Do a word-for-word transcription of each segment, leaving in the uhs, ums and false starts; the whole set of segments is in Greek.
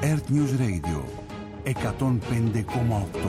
Earth News Radio εκατόν πέντε κόμμα οκτώ.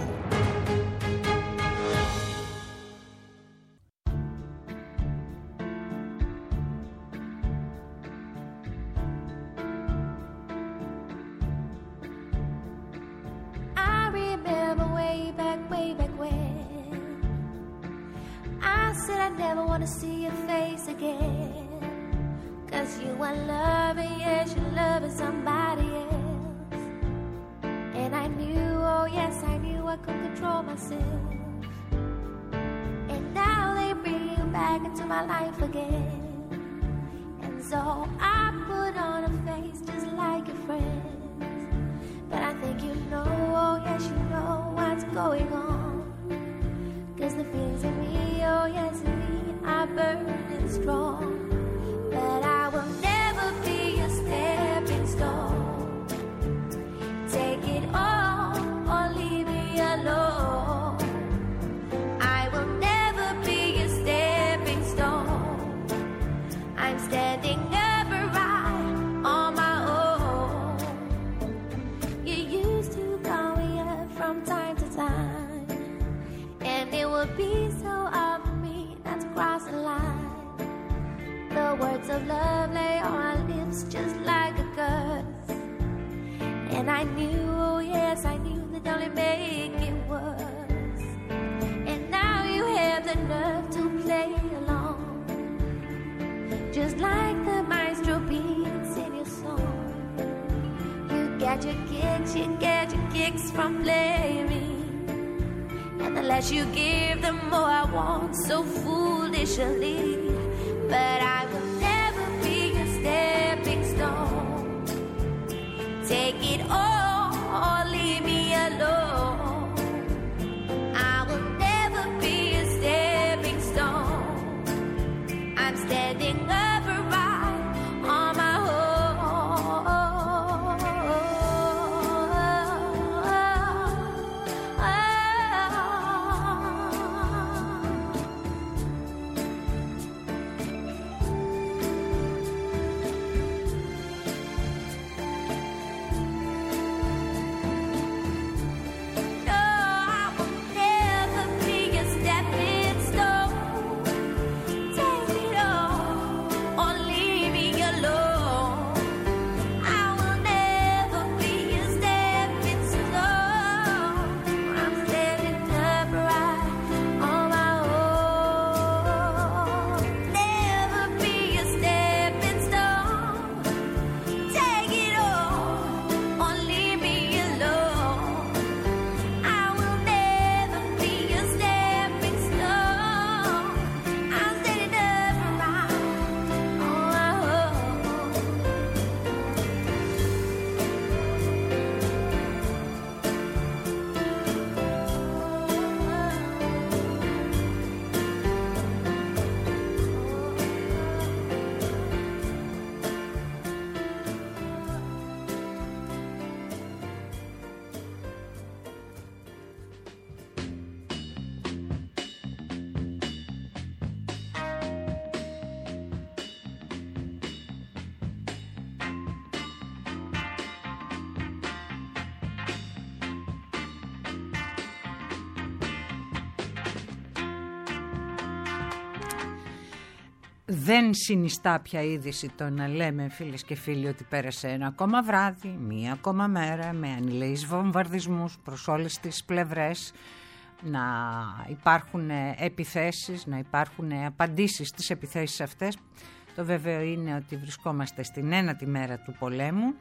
Δεν συνιστά πια είδηση το να λέμε, φίλες και φίλοι, ότι πέρασε ένα ακόμα βράδυ, μία ακόμα μέρα με ανηλεείς βομβαρδισμούς προς όλες τις πλευρές, να υπάρχουν επιθέσεις, να υπάρχουν απαντήσεις στις επιθέσεις αυτές. Το βέβαιο είναι ότι βρισκόμαστε στην ένατη μέρα του πολέμου,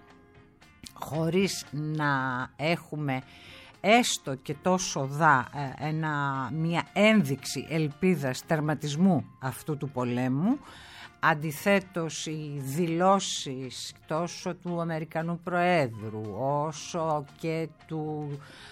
χωρίς να έχουμε έστω και τόσο δά ένα, μια ένδειξη ελπίδας τερματισμού αυτού του πολέμου. Αντιθέτως, οι δηλώσεις τόσο του Αμερικανού Προέδρου όσο και του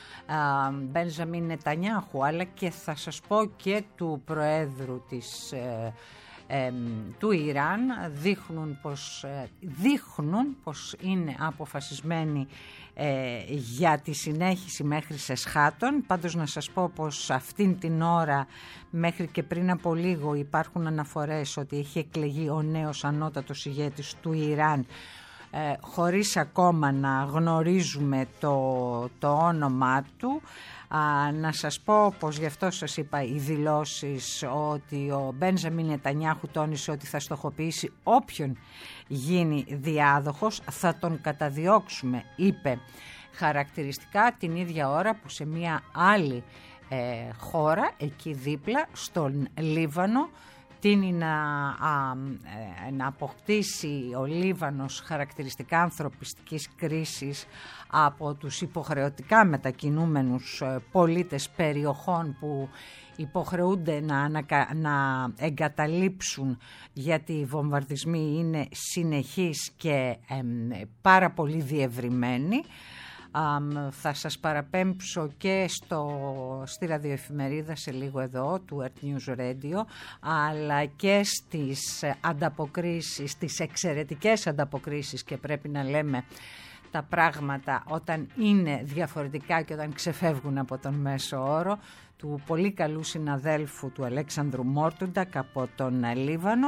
Μπένζαμιν Νετανιάχου, αλλά και θα σας πω και του Προέδρου της ε, ε, του Ιράν δείχνουν πως, ε, δείχνουν πως είναι αποφασισμένοι ε, για τη συνέχιση μέχρι σε σχάτων. Πάντως να σας πω πως αυτήν την ώρα, μέχρι και πριν από λίγο, υπάρχουν αναφορές ότι έχει εκλεγεί ο νέος ανώτατος ηγέτης του Ιράν, ε, χωρίς ακόμα να γνωρίζουμε το, το όνομά του. Α, να σας πω πως γι' αυτό σας είπα οι δηλώσεις ότι ο Μπέντζαμιν Νετανιάχου τόνισε ότι θα στοχοποιήσει όποιον γίνει διάδοχος, θα τον καταδιώξουμε, είπε χαρακτηριστικά την ίδια ώρα που σε μια άλλη ε, χώρα εκεί δίπλα στον Λίβανο τείνει να, α, ε, να αποκτήσει ο Λίβανος χαρακτηριστικά ανθρωπιστικής κρίσης από τους υποχρεωτικά μετακινούμενους πολίτες περιοχών που υποχρεούνται να, να, να εγκαταλείψουν γιατί οι βομβαρδισμοί είναι συνεχείς και ε, πάρα πολύ διευρυμένοι. Um, θα σας παραπέμψω και στο, στη ραδιοεφημερίδα σε λίγο εδώ του Earth News Radio, αλλά και στις ανταποκρίσεις, στις εξαιρετικές ανταποκρίσεις, και πρέπει να λέμε τα πράγματα όταν είναι διαφορετικά και όταν ξεφεύγουν από τον μέσο όρο, του πολύ καλού συναδέλφου του Αλέξανδρου Μόρτουντακ από τον Λίβανο.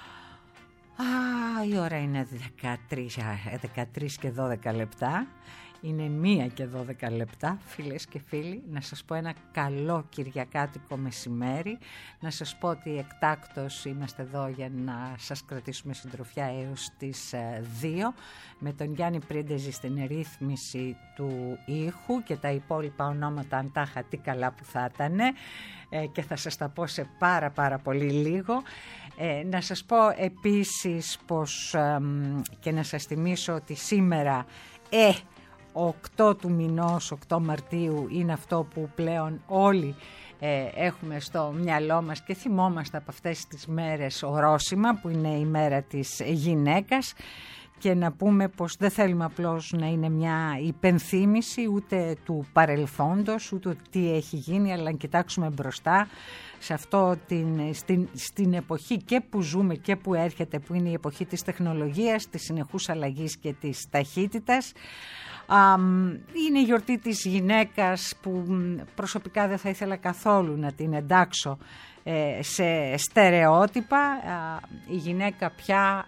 Α, η ώρα είναι δεκατρείς και δώδεκα λεπτά. Είναι μία και δώδεκα λεπτά, φίλες και φίλοι. Να σας πω ένα καλό κυριακάτικο μεσημέρι. Να σας πω ότι εκτάκτως είμαστε εδώ για να σας κρατήσουμε συντροφιά έως τις δύο. Με τον Γιάννη Πρίντεζη στην ρύθμιση του ήχου και τα υπόλοιπα ονόματα αν τα είχα, τι καλά που θα ήταν. Ε, και θα σας τα πω σε πάρα πάρα πολύ λίγο. Ε, να σας πω επίσης πως ε, και να σας θυμίσω ότι σήμερα ε, οκτώ του μηνός, οκτώ Μαρτίου, είναι αυτό που πλέον όλοι ε, έχουμε στο μυαλό μας και θυμόμαστε από αυτές τις μέρες ορόσημα που είναι η μέρα της γυναίκας, και να πούμε πως δεν θέλουμε απλώς να είναι μια υπενθύμηση ούτε του παρελθόντος ούτε τι έχει γίνει, αλλά να κοιτάξουμε μπροστά σε αυτό την, στην, στην εποχή και που ζούμε και που έρχεται, που είναι η εποχή της τεχνολογίας, της συνεχούς αλλαγής και της ταχύτητας. Είναι η γιορτή της γυναίκας που προσωπικά δεν θα ήθελα καθόλου να την εντάξω σε στερεότυπα. Η γυναίκα πια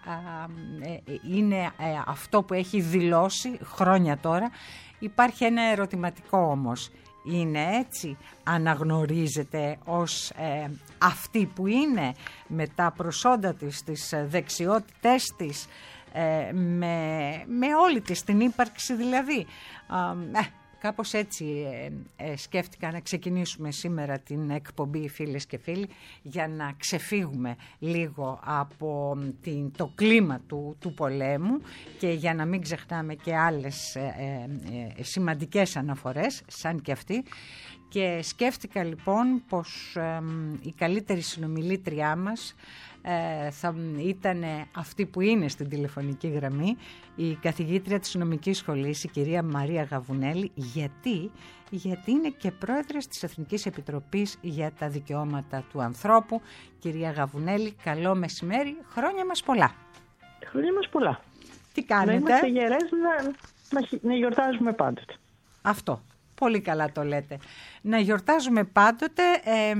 είναι αυτό που έχει δηλώσει χρόνια τώρα. Υπάρχει ένα ερωτηματικό όμως. Είναι έτσι, αναγνωρίζεται ως ε, αυτή που είναι, με τα προσόντα της, τις δεξιότητές της, ε, με, με όλη της την ύπαρξη δηλαδή. Ε, κάπως έτσι ε, ε, σκέφτηκα να ξεκινήσουμε σήμερα την εκπομπή, φίλες και φίλοι, για να ξεφύγουμε λίγο από την, το κλίμα του, του πολέμου και για να μην ξεχνάμε και άλλες ε, ε, σημαντικές αναφορές σαν και αυτή. Και σκέφτηκα λοιπόν πως ε, η καλύτερη συνομιλήτριά μας ε, θα ήταν αυτή που είναι στην τηλεφωνική γραμμή, η καθηγήτρια της νομικής σχολής, η κυρία Μαρία Γαβουνέλη. Γιατί, γιατί είναι και πρόεδρος της Εθνικής Επιτροπής για τα Δικαιώματα του Ανθρώπου. Κυρία Γαβουνέλη, καλό μεσημέρι, χρόνια μας πολλά. Χρόνια μας πολλά. Τι κάνετε? Να είμαστε γερές, να, να, να γιορτάζουμε πάντοτε. Αυτό, πολύ καλά το λέτε. Να γιορτάζουμε πάντοτε... Ε,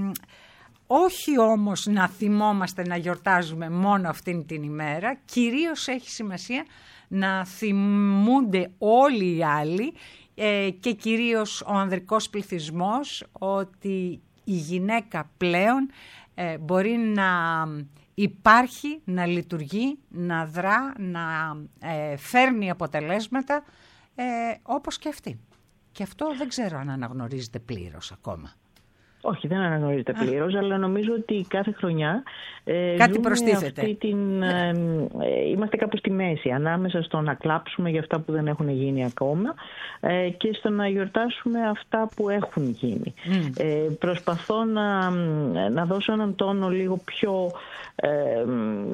όχι όμως να θυμόμαστε να γιορτάζουμε μόνο αυτήν την ημέρα, κυρίως έχει σημασία να θυμούνται όλοι οι άλλοι ε, και κυρίως ο ανδρικός πληθυσμός ότι η γυναίκα πλέον ε, μπορεί να υπάρχει, να λειτουργεί, να δρά, να ε, φέρνει αποτελέσματα ε, όπως και αυτή. Και αυτό δεν ξέρω αν αναγνωρίζεται πλήρως ακόμα. Όχι, δεν αναγνωρίζεται πλήρως, αλλά νομίζω ότι κάθε χρονιά ε, κάτι προστίθεται. Αυτή την, ε, ε, είμαστε κάπου στη μέση, ανάμεσα στο να κλάψουμε για αυτά που δεν έχουν γίνει ακόμα ε, και στο να γιορτάσουμε αυτά που έχουν γίνει. Mm. Ε, προσπαθώ να, να δώσω έναν τόνο λίγο πιο... Ε,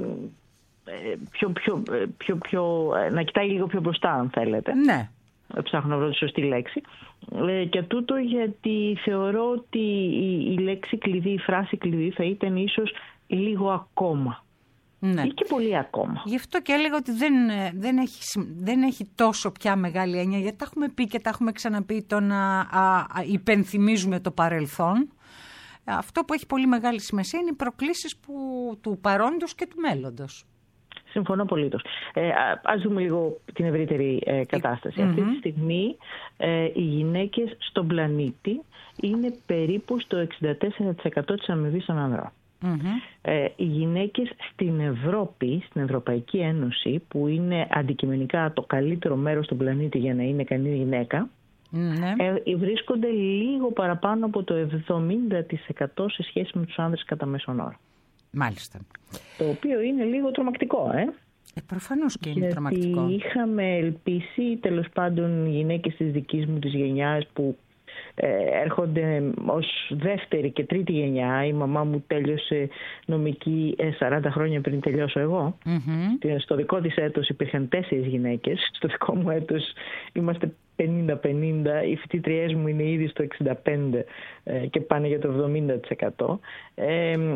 πιο, πιο, πιο, πιο να κοιτάει λίγο πιο μπροστά, αν θέλετε. Ναι. Ψάχνω να βρω τη σωστή λέξη. Ε, και τούτο γιατί θεωρώ ότι η, η λέξη κλειδί, η φράση κλειδί θα ήταν ίσως λίγο ακόμα. Ναι. Ή και πολύ ακόμα. Γι' αυτό και έλεγα ότι δεν, δεν, έχει, δεν έχει τόσο πια μεγάλη έννοια, γιατί τα έχουμε πει και τα έχουμε ξαναπεί, το να α, α, υπενθυμίζουμε το παρελθόν. Αυτό που έχει πολύ μεγάλη σημασία είναι οι προκλήσεις που, του παρόντος και του μέλλοντος. Συμφωνώ απολύτως. Ε, ας δούμε λίγο την ευρύτερη ε, κατάσταση. Mm-hmm. Αυτή τη στιγμή ε, οι γυναίκες στον πλανήτη είναι περίπου στο εξήντα τέσσερα τοις εκατό της αμοιβής των ανδρών. Mm-hmm. Ε, οι γυναίκες στην Ευρώπη, στην Ευρωπαϊκή Ένωση, που είναι αντικειμενικά το καλύτερο μέρος στον πλανήτη για να είναι κανείς γυναίκα, mm-hmm. ε, βρίσκονται λίγο παραπάνω από το εβδομήντα τοις εκατό σε σχέση με τους άνδρες κατά μέσον όρο. Μάλιστα. Το οποίο είναι λίγο τρομακτικό, ε. Ε, προφανώς και είναι γιατί τρομακτικό. Είχαμε ελπίσει, τέλος πάντων, οι γυναίκες της δικής μου της γενιάς που ε, έρχονται ως δεύτερη και τρίτη γενιά. Η μαμά μου τέλειωσε νομική ε, σαράντα χρόνια πριν τελειώσω εγώ. Mm-hmm. Στο δικό της έτος υπήρχαν τέσσερις γυναίκες. Στο δικό μου έτος είμαστε πενήντα πενήντα, οι φοιτήτριές μου είναι ήδη στο εξήντα πέντε και πάνε για το εβδομήντα τοις εκατό. Ε, ε,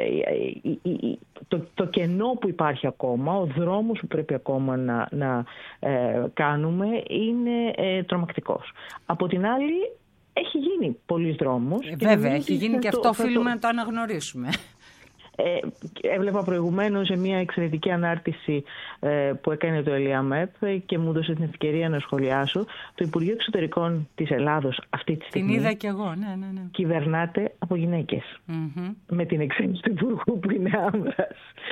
ε, το, το κενό που υπάρχει ακόμα, ο δρόμος που πρέπει ακόμα να, να ε, κάνουμε είναι ε, τρομακτικός. Από την άλλη έχει γίνει πολλής δρόμος. Ε, βέβαια, έχει γίνει και αυτό οφείλουμε το... να το αναγνωρίσουμε. Ε, έβλεπα προηγουμένως σε μια εξαιρετική ανάρτηση ε, που έκανε το ΕΛΙΑΜΕΠ και μου έδωσε την ευκαιρία να σχολιάσω. Το Υπουργείο Εξωτερικών της Ελλάδος αυτή τη στιγμή την είδα κι εγώ, ναι, ναι, ναι. κυβερνάται από γυναίκες. Mm-hmm. Με την εξαίρεση του Υπουργού που είναι άνδρας.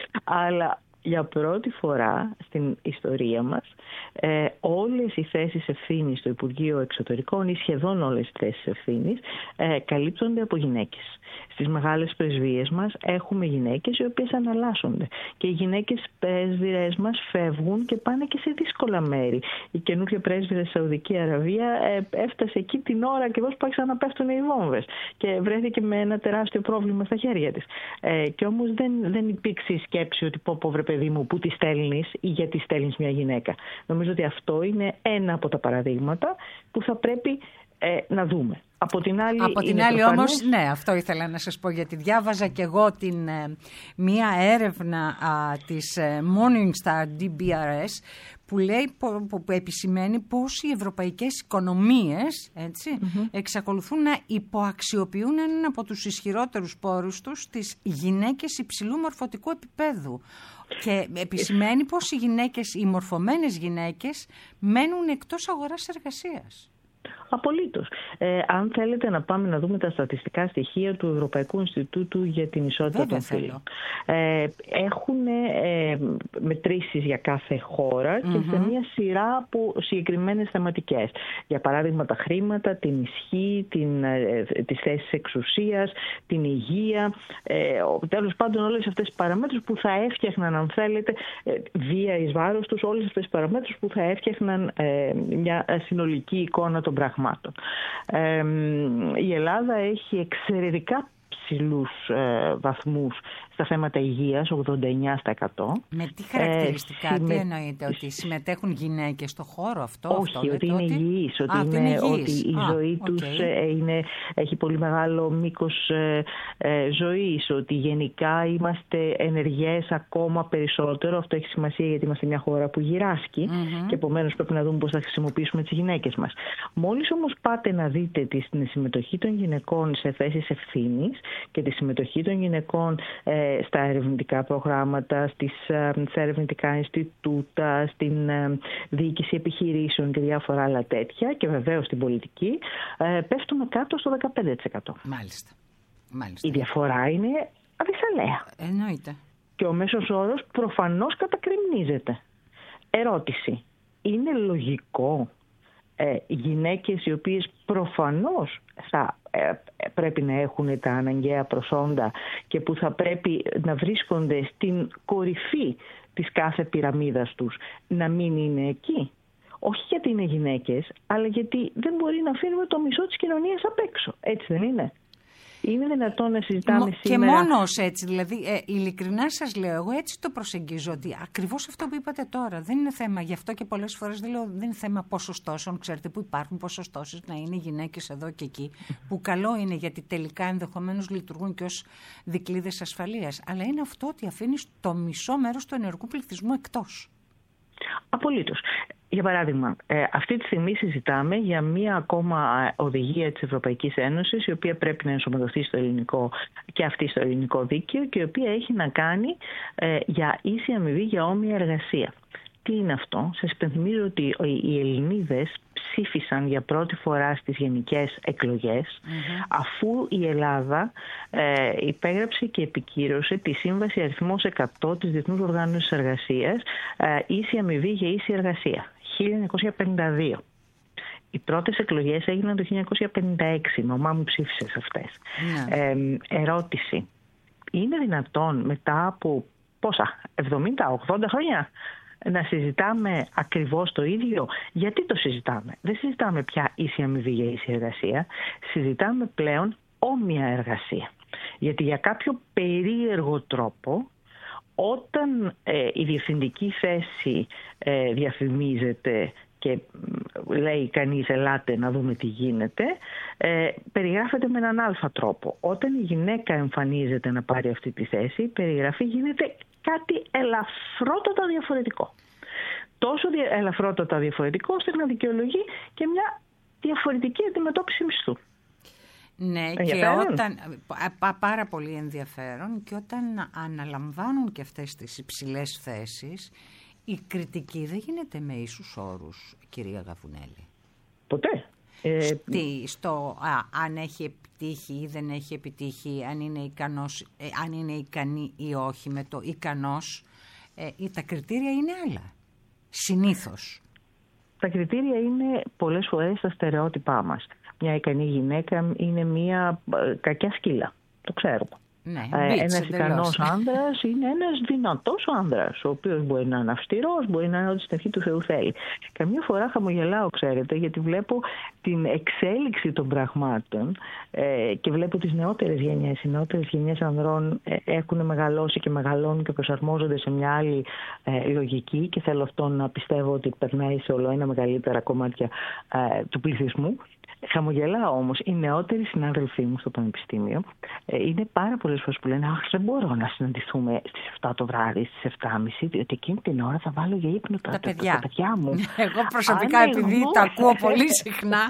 Αλλά για πρώτη φορά στην ιστορία μας ε, όλες οι θέσεις ευθύνης στο Υπουργείο Εξωτερικών ή σχεδόν όλες οι θέσεις ευθύνης ε, καλύπτονται από γυναίκες. Στις μεγάλες πρεσβείες μας έχουμε γυναίκες οι οποίες αναλάσσονται και οι γυναίκες πρέσβυρες μας φεύγουν και πάνε και σε δύσκολα μέρη. Η καινούργια πρέσβυρα στη Σαουδική Αραβία ε, έφτασε εκεί την ώρα ακριβώς που άρχισαν να πέφτουν οι βόμβες και βρέθηκε με ένα τεράστιο πρόβλημα στα χέρια της. Ε, και όμως δεν, δεν υπήρξε η σκέψη ότι πω πω βρε παιδί μου που τη στέλνεις ή γιατί στέλνεις μια γυναίκα. Νομίζω ότι αυτό είναι ένα από τα παραδείγματα που θα πρέπει ε, να δούμε. Από την άλλη, από την άλλη όμως, ναι, αυτό ήθελα να σας πω, γιατί διάβαζα και εγώ την, ε, μία έρευνα α, της ε, Morningstar ντι μπι αρ ες που λέει, που, που επισημαίνει πως οι ευρωπαϊκές οικονομίες έτσι, mm-hmm. εξακολουθούν να υποαξιοποιούν έναν από τους ισχυρότερους πόρους τους, τις γυναίκες υψηλού μορφωτικού επίπεδου. Και επισημαίνει πως οι γυναίκες, οι μορφωμένες γυναίκες μένουν εκτός αγοράς εργασίας. Απολύτως. Ε, αν θέλετε να πάμε να δούμε τα στατιστικά στοιχεία του Ευρωπαϊκού Ινστιτούτου για την Ισότητα Βέβαια, των Φύλων. Ε, έχουν ε, μετρήσεις για κάθε χώρα mm-hmm. και σε μια σειρά από συγκεκριμένες θεματικές. Για παράδειγμα τα χρήματα, την ισχύ, την, ε, τις θέσεις εξουσίας, την υγεία, ε, τέλος πάντων όλες αυτές τις παραμέτρους που θα έφτιαχναν, αν θέλετε, ε, βία εις βάρος τους, όλες αυτές τις παραμέτρους που θα έφτιαχναν ε, μια συνολική εικόνα των πραγμάτων. Ε, η Ελλάδα έχει εξαιρετικά ψηλούς ε, βαθμούς στα θέματα υγείας, ογδόντα εννιά τοις εκατό. Με τι χαρακτηριστικά, ε, τι συμμε... εννοείται, ότι συμμετέχουν γυναίκες στο χώρο αυτό? Όχι, αυτό, ότι είναι ότι... υγιείς, ότι, Α, είναι, είναι υγιείς. Ότι η Α, ζωή okay. τους είναι, έχει πολύ μεγάλο μήκος ε, ε, ζωής, ότι γενικά είμαστε ενεργές ακόμα περισσότερο. Αυτό έχει σημασία γιατί είμαστε μια χώρα που γυράσκει mm-hmm. και επομένως πρέπει να δούμε πώς θα χρησιμοποιήσουμε τις γυναίκες μας. Μόλις όμως πάτε να δείτε τη συμμετοχή των γυναικών σε θέσεις ευθύνης και τη συμμετοχή των γυναικών ε, στα ερευνητικά προγράμματα, στις, στα ερευνητικά Ινστιτούτα, στην διοίκηση επιχειρήσεων και διάφορα άλλα τέτοια και βεβαίως στην πολιτική, πέφτουμε κάτω στο δεκαπέντε τοις εκατό. Μάλιστα. Μάλιστα. Η διαφορά είναι αδυσσαλαία. Εννοείται. Και ο μέσος όρος προφανώς κατακριμνίζεται. Ερώτηση. Είναι λογικό ε, γυναίκες οι οποίες προφανώς θα ε, πρέπει να έχουν τα αναγκαία προσόντα και που θα πρέπει να βρίσκονται στην κορυφή της κάθε πυραμίδας τους, να μην είναι εκεί? Όχι γιατί είναι γυναίκες, αλλά γιατί δεν μπορεί να αφήνουμε το μισό της κοινωνίας απ' έξω. Έτσι δεν είναι? Είναι δυνατόν να συζητάμε Μο, σήμερα... Και μόνο ως έτσι, δηλαδή, ε, ειλικρινά σας λέω, εγώ έτσι το προσεγγίζω, ότι ακριβώς αυτό που είπατε τώρα δεν είναι θέμα, γι' αυτό και πολλές φορές δεν λέω, δεν είναι θέμα ποσοστώσεων, ξέρετε που υπάρχουν ποσοστώσεις να είναι γυναίκες εδώ και εκεί, που καλό είναι γιατί τελικά ενδεχομένως λειτουργούν και ως δικλείδες ασφαλείας, αλλά είναι αυτό ότι αφήνεις το μισό μέρος του ενεργού πληθυσμού εκτός. Απολύτως. Για παράδειγμα, ε, αυτή τη στιγμή συζητάμε για μία ακόμα οδηγία της Ευρωπαϊκής Ένωσης, η οποία πρέπει να ενσωματωθεί στο ελληνικό και αυτή στο ελληνικό δίκαιο και η οποία έχει να κάνει ε, για ίση αμοιβή για όμοια εργασία. Τι είναι αυτό? Σας υπενθυμίζω ότι οι Ελληνίδες ψήφισαν για πρώτη φορά στις γενικές εκλογές mm-hmm. αφού η Ελλάδα ε, υπέγραψε και επικύρωσε τη Σύμβαση Αριθμός εκατό της Διεθνούς Οργάνωσης Εργασίας, ε, ίση αμοιβή για ίση εργασία, χίλια εννιακόσια πενήντα δύο. Οι πρώτες εκλογές έγιναν το χίλια εννιακόσια πενήντα έξι, η μαμά μου ψήφισε σε αυτές. Mm. Ε, ερώτηση, είναι δυνατόν μετά από πόσα, εβδομήντα ογδόντα χρόνια να συζητάμε ακριβώς το ίδιο? Γιατί το συζητάμε? Δεν συζητάμε πια ίση αμοιβή για ίση εργασία, συζητάμε πλέον όμοια εργασία. Γιατί για κάποιο περίεργο τρόπο, όταν ε, η διευθυντική θέση ε, διαφημίζεται και λέει κανείς ελάτε να δούμε τι γίνεται, ε, περιγράφεται με έναν αλφα τρόπο. Όταν η γυναίκα εμφανίζεται να πάρει αυτή τη θέση, η περιγραφή γίνεται κάτι ελαφρότατα διαφορετικό. Τόσο ελαφρότατα διαφορετικό ώστε να δικαιολογεί και μια διαφορετική αντιμετώπιση μισθού. Ναι, και όταν, πάρα πολύ ενδιαφέρον, και όταν αναλαμβάνουν και αυτές τις υψηλές θέσεις, η κριτική δεν γίνεται με ίσους όρους, κυρία Γαβουνέλη. Ποτέ. Στη, στο α, αν έχει επιτύχει ή δεν έχει επιτύχει, αν είναι, ικανός, ε, αν είναι ικανή ή όχι, με το ικανός, ε, ή τα κριτήρια είναι άλλα, συνήθως. Τα κριτήρια είναι πολλές φορές τα στερεότυπά μας. Μια ικανή γυναίκα είναι μια κακιά σκύλα, το ξέρουμε. Ναι, ε, ένας ικανός άνδρας είναι ένας δυνατός άνδρας, ο οποίος μπορεί να είναι αυστηρός, μπορεί να είναι ό,τι στην αρχή του Θεού θέλει. Καμιά φορά χαμογελάω, ξέρετε, γιατί βλέπω την εξέλιξη των πραγμάτων ε, και βλέπω τις νεότερες γενιές. Οι νεότερες γενιές ανδρών ε, έχουν μεγαλώσει και μεγαλώνουν και προσαρμόζονται σε μια άλλη ε, λογική, και θέλω αυτό να πιστεύω ότι περνάει σε όλο ένα μεγαλύτερα κομμάτια ε, του πληθυσμού. Χαμογελάω όμως. Οι νεότεροι συνάδελφοί μου στο πανεπιστήμιο ε, είναι πάρα πολλές φορές που λένε «Αχ, δεν μπορώ να συναντηθούμε στις εφτά το βράδυ, στις εφτά και μισή, διότι εκείνη την ώρα θα βάλω για ύπνο τα, τα, παιδιά. τα, τα παιδιά μου». Εγώ προσωπικά, αν επειδή εγώ... τα ακούω πολύ συχνά...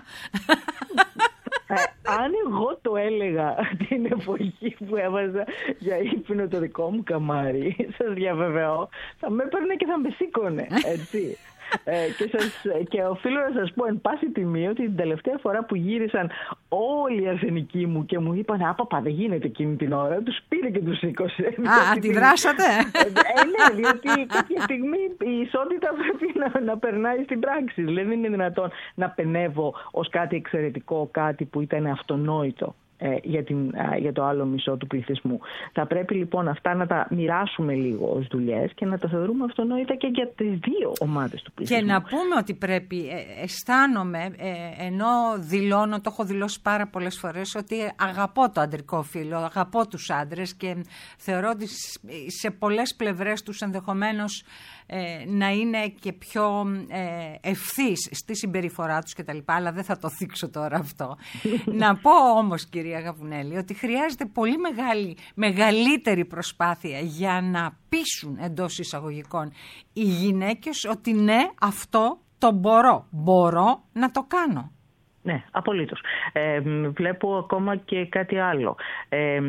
Ε, αν εγώ το έλεγα την εποχή που έβαζα για ύπνο το δικό μου καμάρι, σας διαβεβαιώ, θα με έπαιρνε και θα με σήκωνε, έτσι. ε, και, σας, και οφείλω να σας πω εν πάση τιμή ότι την τελευταία φορά που γύρισαν όλοι οι αρσενικοί μου και μου είπαν «Άπαπα, δεν γίνεται εκείνη την ώρα», τους πήρε και τους σήκωσε. Α, αντιδράσατε. Ε, ναι, διότι κάποια στιγμή η ισότητα πρέπει να, να περνάει στην πράξη. Δηλαδή δεν είναι δυνατόν να πενεύω ως κάτι εξαιρετικό, κάτι που ήταν αυτονόητο ε, για, την, ε, για το άλλο μισό του πληθυσμού. Θα πρέπει λοιπόν αυτά να τα μοιράσουμε λίγο ως δουλειές και να τα θεωρούμε αυτονόητα και για τις δύο ομάδες του πληθυσμού. Και να πούμε ότι πρέπει, ε, αισθάνομαι, ε, ενώ δηλώνω, το έχω δηλώσει πάρα πολλές φορές, ότι αγαπώ το αντρικό φύλο, αγαπώ τους άντρες και θεωρώ ότι σε πολλές πλευρές τους ενδεχομένως Ε, να είναι και πιο ε, ευθύς στη συμπεριφορά τους κτλ. Αλλά δεν θα το θίξω τώρα αυτό. Να πω όμως, κυρία Γαβουνέλη, ότι χρειάζεται πολύ μεγάλη, μεγαλύτερη προσπάθεια για να πείσουν εντός εισαγωγικών οι γυναίκες ότι ναι, αυτό το μπορώ, μπορώ να το κάνω. Ναι, απολύτως. Ε, βλέπω ακόμα και κάτι άλλο. Ε, ε,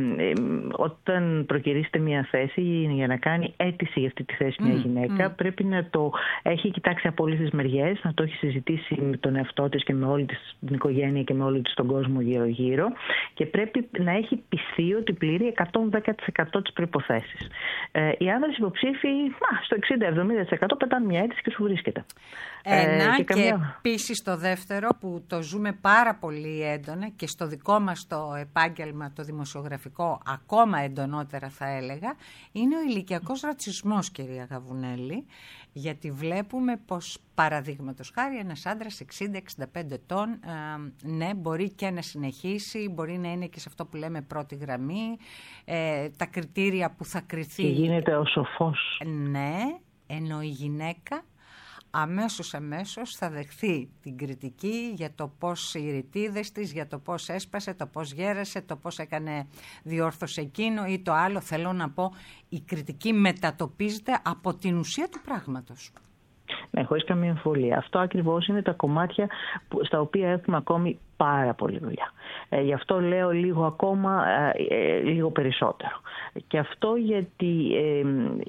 όταν προκυρήσετε μια θέση, για να κάνει αίτηση για αυτή τη θέση μια mm, γυναίκα, mm. πρέπει να το έχει κοιτάξει από όλες τις μεριές, να το έχει συζητήσει με τον εαυτό της και με όλη της την οικογένεια και με όλη της τον κόσμο γύρω-γύρω, και πρέπει να έχει πιστεί ότι πληρεί εκατόν δέκα τοις εκατό τις προϋποθέσεις. Ε, οι άνδρες υποψήφοι α, στο εξήντα με εβδομήντα τοις εκατό πετάνε μια αίτηση και σου βρίσκεται. Ένα, ε, και, καμιά... και επίσης το δεύτερο που το ζούμε πάρα πολύ έντονα και στο δικό μας το επάγγελμα το δημοσιογραφικό ακόμα εντονότερα θα έλεγα, είναι ο ηλικιακός ρατσισμός, κυρία Γαβουνέλη, γιατί βλέπουμε πως παραδείγματος χάρη ένας άντρας εξήντα εξήντα πέντε ετών ε, ναι, μπορεί και να συνεχίσει, μπορεί να είναι και σε αυτό που λέμε πρώτη γραμμή, ε, τα κριτήρια που θα κριθεί. Και γίνεται ο σοφός. Ναι, ενώ η γυναίκα αμέσως αμέσως θα δεχθεί την κριτική για το πώς οι ρητίδες της, για το πώς έσπασε, το πώς γέρασε, το πώς έκανε διόρθωσε εκείνο ή το άλλο. Θέλω να πω, η κριτική μετατοπίζεται από την ουσία του πράγματος. Ναι, χωρίς καμία αμφιβολία. Αυτό ακριβώς είναι τα κομμάτια που, στα οποία έχουμε ακόμη πάρα πολλή δουλειά. Ε, γι' αυτό λέω λίγο ακόμα, ε, ε, λίγο περισσότερο. Και αυτό γιατί ε,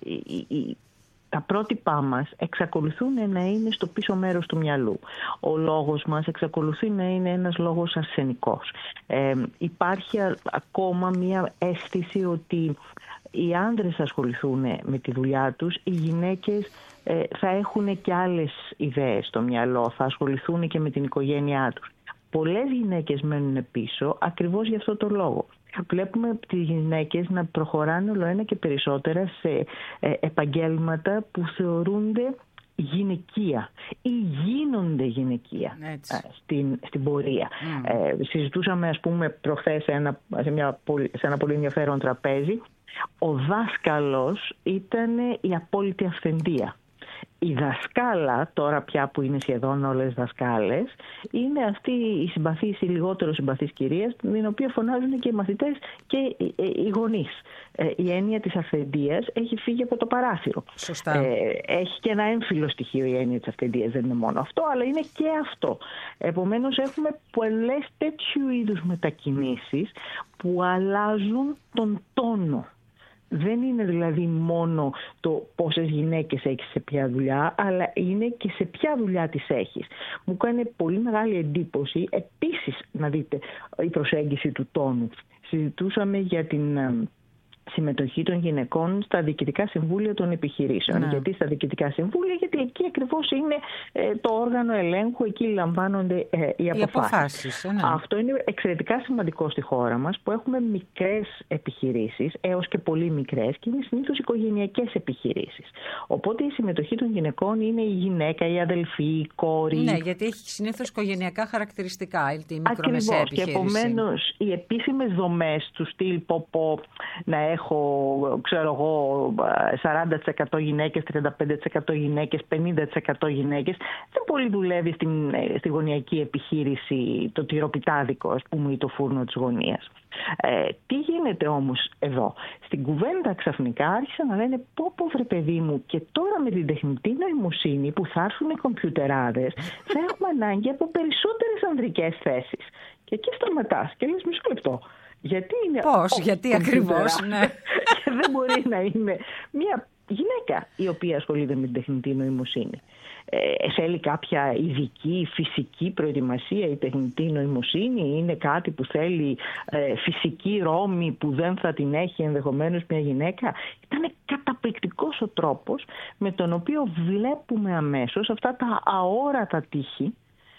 ε, ε, τα πρότυπά μας εξακολουθούν να είναι στο πίσω μέρος του μυαλού. Ο λόγος μας εξακολουθεί να είναι ένας λόγος αρσενικός. Ε, υπάρχει α, ακόμα μια αίσθηση ότι οι άντρες θα ασχοληθούν με τη δουλειά τους, οι γυναίκες ε, θα έχουν και άλλες ιδέες στο μυαλό, θα ασχοληθούν και με την οικογένειά τους. Πολλές γυναίκες μένουν πίσω ακριβώς γι' αυτό το λόγο. Βλέπουμε τις γυναίκες να προχωράνε όλο ένα και περισσότερα σε ε, επαγγέλματα που θεωρούνται γυναικεία ή γίνονται γυναικεία στην, στην πορεία. Mm. Ε, συζητούσαμε ας πούμε προχθές σε ένα, σε, μια, σε ένα πολύ ενδιαφέρον τραπέζι. Ο δάσκαλος ήταν η απόλυτη αυθεντία. Η δασκάλα, τώρα πια που είναι σχεδόν όλες δασκάλες, είναι αυτή η συμπαθής, η λιγότερο συμπαθής κυρία, την οποία φωνάζουν και οι μαθητές και οι γονείς. Η έννοια της αυθεντίας έχει φύγει από το παράθυρο. Σωστά. Ε, έχει και ένα έμφυλο στοιχείο η έννοια της αυθεντίας, δεν είναι μόνο αυτό, αλλά είναι και αυτό. Επομένως έχουμε πολλές τέτοιου είδους μετακινήσεις που αλλάζουν τον τόνο. Δεν είναι δηλαδή μόνο το πόσες γυναίκες έχεις σε ποια δουλειά, αλλά είναι και σε ποια δουλειά τις έχεις. Μου κάνει πολύ μεγάλη εντύπωση επίσης να δείτε η προσέγγιση του τόνου. Συζητούσαμε για την συμμετοχή των γυναικών στα διοικητικά συμβούλια των επιχειρήσεων. Ναι. Γιατί στα διοικητικά συμβούλια, γιατί εκεί ακριβώς είναι ε, το όργανο ελέγχου, εκεί λαμβάνονται ε, οι αποφάσεις. Οι αποφάσεις ναι. Αυτό είναι εξαιρετικά σημαντικό στη χώρα μας, που έχουμε μικρές επιχειρήσεις, έως και πολύ μικρές, και είναι συνήθως οικογενειακές επιχειρήσεις. Οπότε η συμμετοχή των γυναικών είναι η γυναίκα, η αδελφή, η κόρη. Ναι, γιατί έχει συνήθως οικογενειακά χαρακτηριστικά η μικρομεσαία επιχείρηση. Και επομένως οι επίσημες δομές του στυλ ποπό να έχουν έχω, ξέρω εγώ, σαράντα τοις εκατό γυναίκες, τριάντα πέντε τοις εκατό γυναίκες, πενήντα τοις εκατό γυναίκες. Δεν πολύ δουλεύει στην, στη γωνιακή επιχείρηση το τυροπιτάδικο, ας πούμε, ή το φούρνο της γωνίας. Ε, τι γίνεται όμως εδώ? Στην κουβέντα ξαφνικά άρχισαν να λένε πω πω βρε παιδί μου, και τώρα με την τεχνητή νοημοσύνη που θα έρθουν οι κομπιουτεράδες θα έχουμε ανάγκη από περισσότερες ανδρικές θέσεις. Και εκεί σταματάς και λες μισό λεπτό. Γιατί είναι Πώς, γιατί ακριβώς, ναι. Και δεν μπορεί να είναι μια γυναίκα η οποία ασχολείται με την τεχνητή νοημοσύνη. Ε, θέλει κάποια ειδική φυσική προετοιμασία η τεχνητή νοημοσύνη? Είναι κάτι που θέλει ε, φυσική ρόμη που δεν θα την έχει ενδεχομένως μια γυναίκα? Ήταν καταπληκτικός ο τρόπος με τον οποίο βλέπουμε αμέσως αυτά τα αόρατα τείχη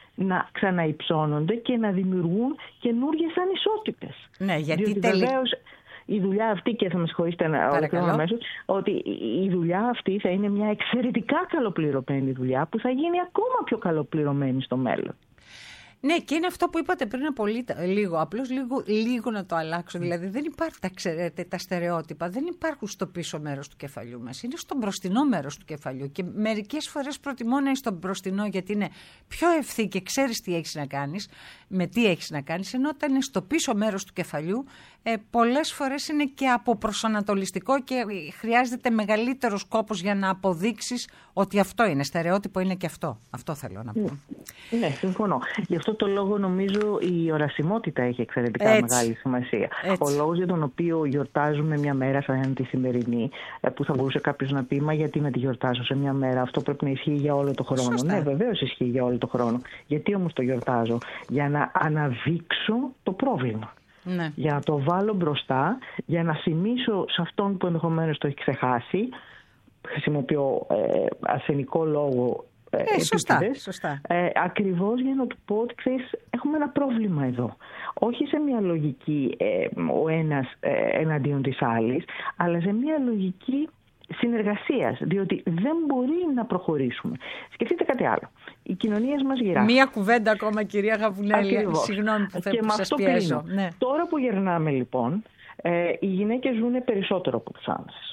να ξαναυψώνονται και να δημιουργούν καινούργιες ανισότητες. Ναι, γιατί διότι τελει... βεβαίως η δουλειά αυτή, και θα με συγχωρήσετε να ολοκληρώσω αμέσως, ότι η δουλειά αυτή θα είναι μια εξαιρετικά καλοπληρωμένη δουλειά που θα γίνει ακόμα πιο καλοπληρωμένη στο μέλλον. Ναι, και είναι αυτό που είπατε πριν από λίγο, απλώς λίγο, λίγο να το αλλάξω. Δηλαδή δεν υπάρχουν, τα ξέρετε, τα στερεότυπα, δεν υπάρχουν στο πίσω μέρος του κεφαλιού μας, είναι στο μπροστινό μέρος του κεφαλιού. Και μερικές φορές προτιμώ να είναι στο μπροστινό, γιατί είναι πιο ευθύ και ξέρεις τι έχεις να κάνεις, με τι έχεις να κάνεις, ενώ όταν είναι στο πίσω μέρος του κεφαλιού, ε, πολλές φορές είναι και αποπροσανατολιστικό και χρειάζεται μεγαλύτερος κόπος για να αποδείξεις ότι αυτό είναι, στερεότυπο είναι και αυτό. Αυτό θέλω να πω. Ναι, συμφωνώ. Γι' αυτό το λόγο νομίζω η ορασιμότητα έχει εξαιρετικά Έτσι. μεγάλη σημασία. Έτσι. Ο λόγος για τον οποίο γιορτάζουμε μια μέρα σαν τη σημερινή, που θα μπορούσε κάποιος να πει, μα γιατί να τη γιορτάσω σε μια μέρα, αυτό πρέπει να ισχύει για όλο το χρόνο. Σωστά. Ναι, βεβαίως ισχύει για όλο το χρόνο. Γιατί όμως το γιορτάζω? Για να αναδείξω το πρόβλημα. Ναι. Για να το βάλω μπροστά, για να θυμίσω σε αυτόν που ενδεχομένως το έχει ξεχάσει. Χρησιμοποιώ ε, αρσενικό λόγο. Ε, σωστά, σωστά. Ε, ακριβώς για να του πω ότι ξέρεις, έχουμε ένα πρόβλημα εδώ. Όχι σε μια λογική ε, ο ένας ε, εναντίον της άλλης, αλλά σε μια λογική συνεργασίας, διότι δεν μπορεί να προχωρήσουμε. Σκεφτείτε κάτι άλλο. Οι κοινωνίες μας γυράσουν. Μία κουβέντα ακόμα, κυρία Γαβουνέλη. Συγγνώμη που, θε, που σας πιέζω. Ναι. Τώρα που γερνάμε λοιπόν, ε, οι γυναίκες ζουν περισσότερο από τους άνδρες.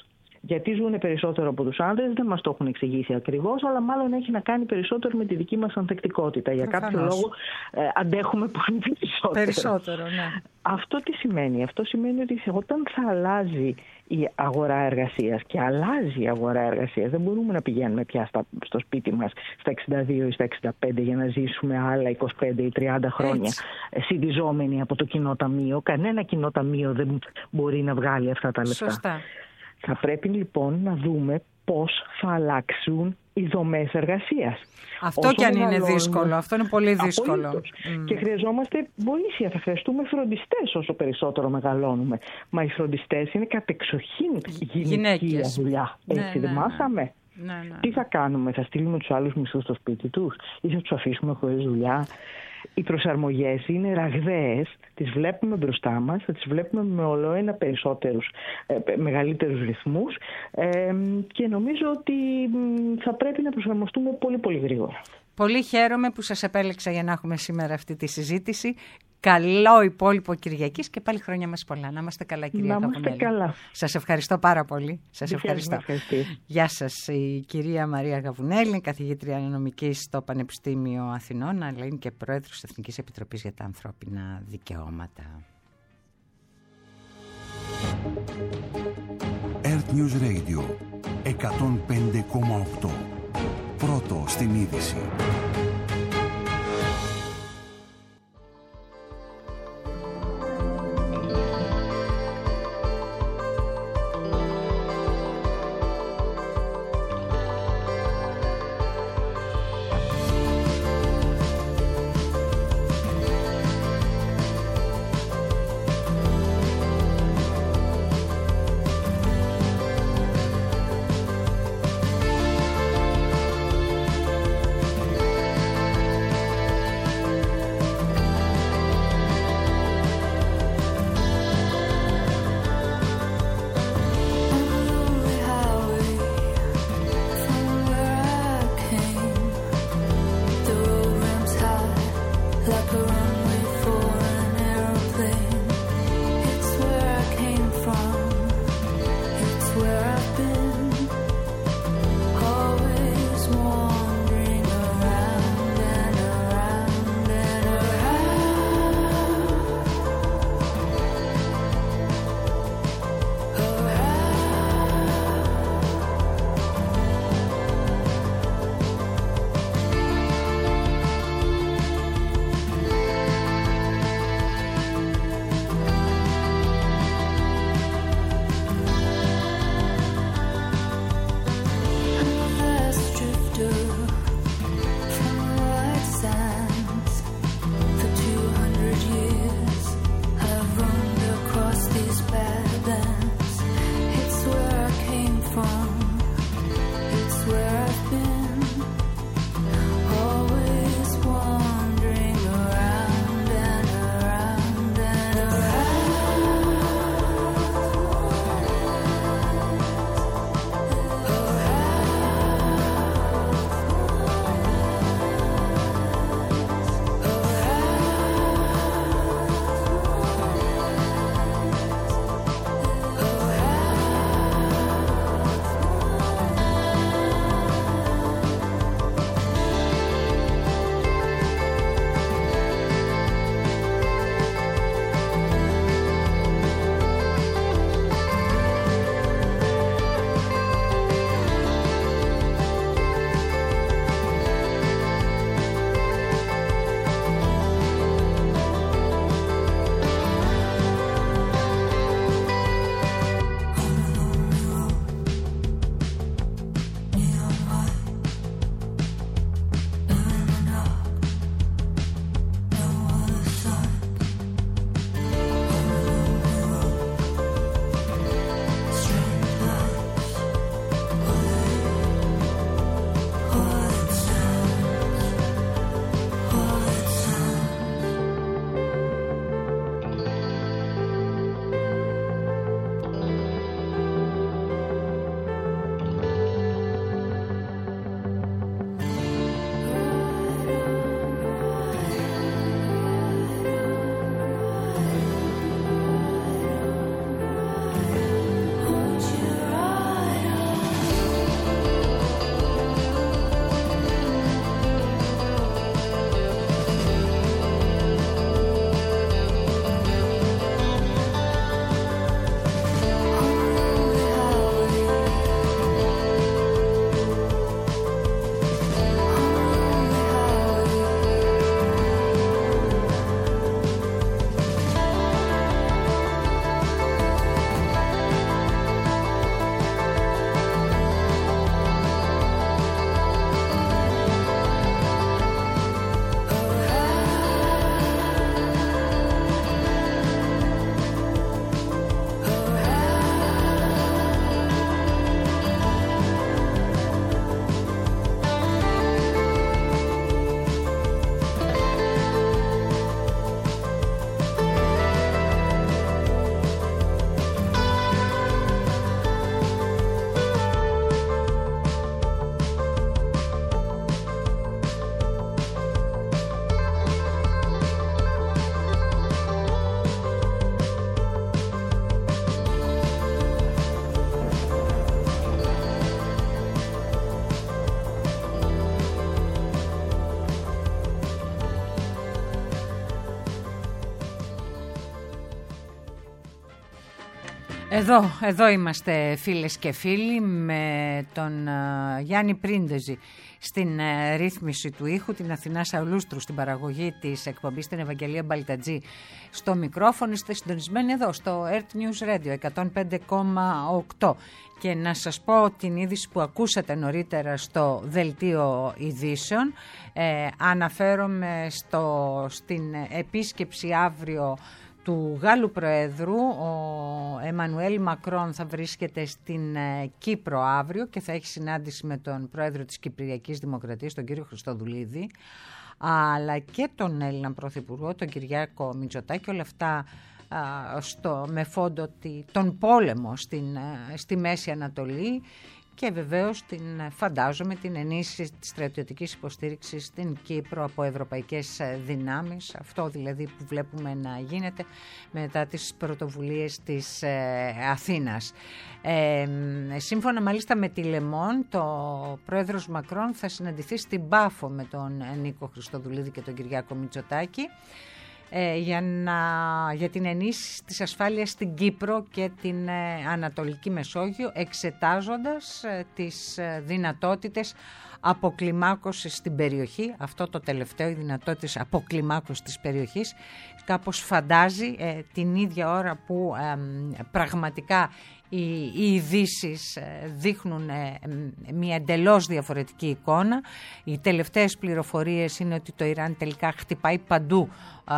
Γιατί ζουν περισσότερο από τους άνδρες, δεν μας το έχουν εξηγήσει ακριβώς, αλλά μάλλον έχει να κάνει περισσότερο με τη δική μας ανθεκτικότητα. Για κάποιο λόγο ε, αντέχουμε πολύ περισσότερο. Περισσότερο, ναι. Αυτό τι σημαίνει? Αυτό σημαίνει ότι όταν θα αλλάζει η αγορά εργασίας, και αλλάζει η αγορά εργασίας, δεν μπορούμε να πηγαίνουμε πια στα, στο σπίτι μας στα εξήντα δύο ή στα εξήντα πέντε για να ζήσουμε άλλα είκοσι πέντε ή τριάντα χρόνια συντιζόμενοι από το κοινό ταμείο. Κανένα κοινό ταμείο δεν μπορεί να βγάλει αυτά τα λεφτά. Σωστά. Θα πρέπει λοιπόν να δούμε πώς θα αλλάξουν οι δομές εργασίας. Αυτό κι αν είναι δύσκολο, αυτό είναι πολύ δύσκολο. Mm. Και χρειαζόμαστε βοήθεια, θα χρειαστούμε φροντιστές όσο περισσότερο μεγαλώνουμε. Μα οι φροντιστές είναι κατεξοχήν γυναικεία δουλειά. Έτσι ναι, δεν ναι, μάθαμε? Ναι, ναι, ναι. Τι θα κάνουμε, θα στείλουμε τους άλλους μισθούς στο σπίτι τους ή θα τους αφήσουμε χωρίς δουλειά? Οι προσαρμογές είναι ραγδαίες, τις βλέπουμε μπροστά μας, θα τις βλέπουμε με όλο ένα περισσότερους, ε, μεγαλύτερους ρυθμούς ε, και νομίζω ότι θα πρέπει να προσαρμοστούμε πολύ πολύ γρήγορα. Πολύ χαίρομαι που σας επέλεξα για να έχουμε σήμερα αυτή τη συζήτηση. Καλό υπόλοιπο Κυριακής και πάλι χρόνια μας πολλά. Να είμαστε καλά, κυρία Γαβουνέλη. Να είμαστε καλά. Σας ευχαριστώ πάρα πολύ. Σας ευχαριστώ. Γεια σας. Η κυρία Μαρία Γαβουνέλη, καθηγήτρια νομικής στο Πανεπιστήμιο Αθηνών, αλλά είναι και πρόεδρος της Εθνικής Επιτροπής για τα Ανθρώπινα Δικαιώματα. Earth News Radio εκατόν πέντε κόμμα οκτώ. Πρώτο στην είδηση. Εδώ, εδώ είμαστε φίλες και φίλοι με τον uh, Γιάννη Πρίντεζη στην uh, ρύθμιση του ήχου, την Αθηνά Σαουλούστρου στην παραγωγή της εκπομπής, την Ευαγγελία Μπαλτατζή στο μικρόφωνο. Είστε συντονισμένοι εδώ στο Earth News Radio εκατόν πέντε κόμμα οκτώ. Και να σας πω την είδηση που ακούσατε νωρίτερα στο Δελτίο Ειδήσεων. Ε, αναφέρομαι στο, στην επίσκεψη αύριο του Γάλλου Προέδρου. Ο Εμμανουέλ Μακρόν θα βρίσκεται στην Κύπρο αύριο και θα έχει συνάντηση με τον Πρόεδρο της Κυπριακής Δημοκρατίας, τον κύριο Χριστοδουλίδη, αλλά και τον Έλληνα Πρωθυπουργό, τον Κυριάκο Μητσοτάκη. Όλα αυτά στο, με φόντο τον πόλεμο στην, στη Μέση Ανατολή και βεβαίως την, φαντάζομαι, την ενίσχυση της στρατιωτικής υποστήριξης στην Κύπρο από ευρωπαϊκές δυνάμεις. Αυτό δηλαδή που βλέπουμε να γίνεται μετά τις πρωτοβουλίες της ε, Αθήνας. Ε, σύμφωνα μάλιστα με τη Λεμόν, το πρόεδρος Μακρόν θα συναντηθεί στην Πάφο με τον Νίκο Χριστοδουλίδη και τον Κυριάκο Μητσοτάκη Ε, για, να, για την ενίσχυση της ασφάλειας στην Κύπρο και την ε, Ανατολική Μεσόγειο, εξετάζοντας ε, τις ε, δυνατότητες αποκλιμάκωσης στην περιοχή. Αυτό το τελευταίο, οι δυνατότητες αποκλιμάκωσης της περιοχής, κάπως φαντάζει ε, την ίδια ώρα που ε, πραγματικά οι, οι ειδήσεις δείχνουν μια εντελώς διαφορετική εικόνα. Οι τελευταίες πληροφορίες είναι ότι το Ιράν τελικά χτυπάει παντού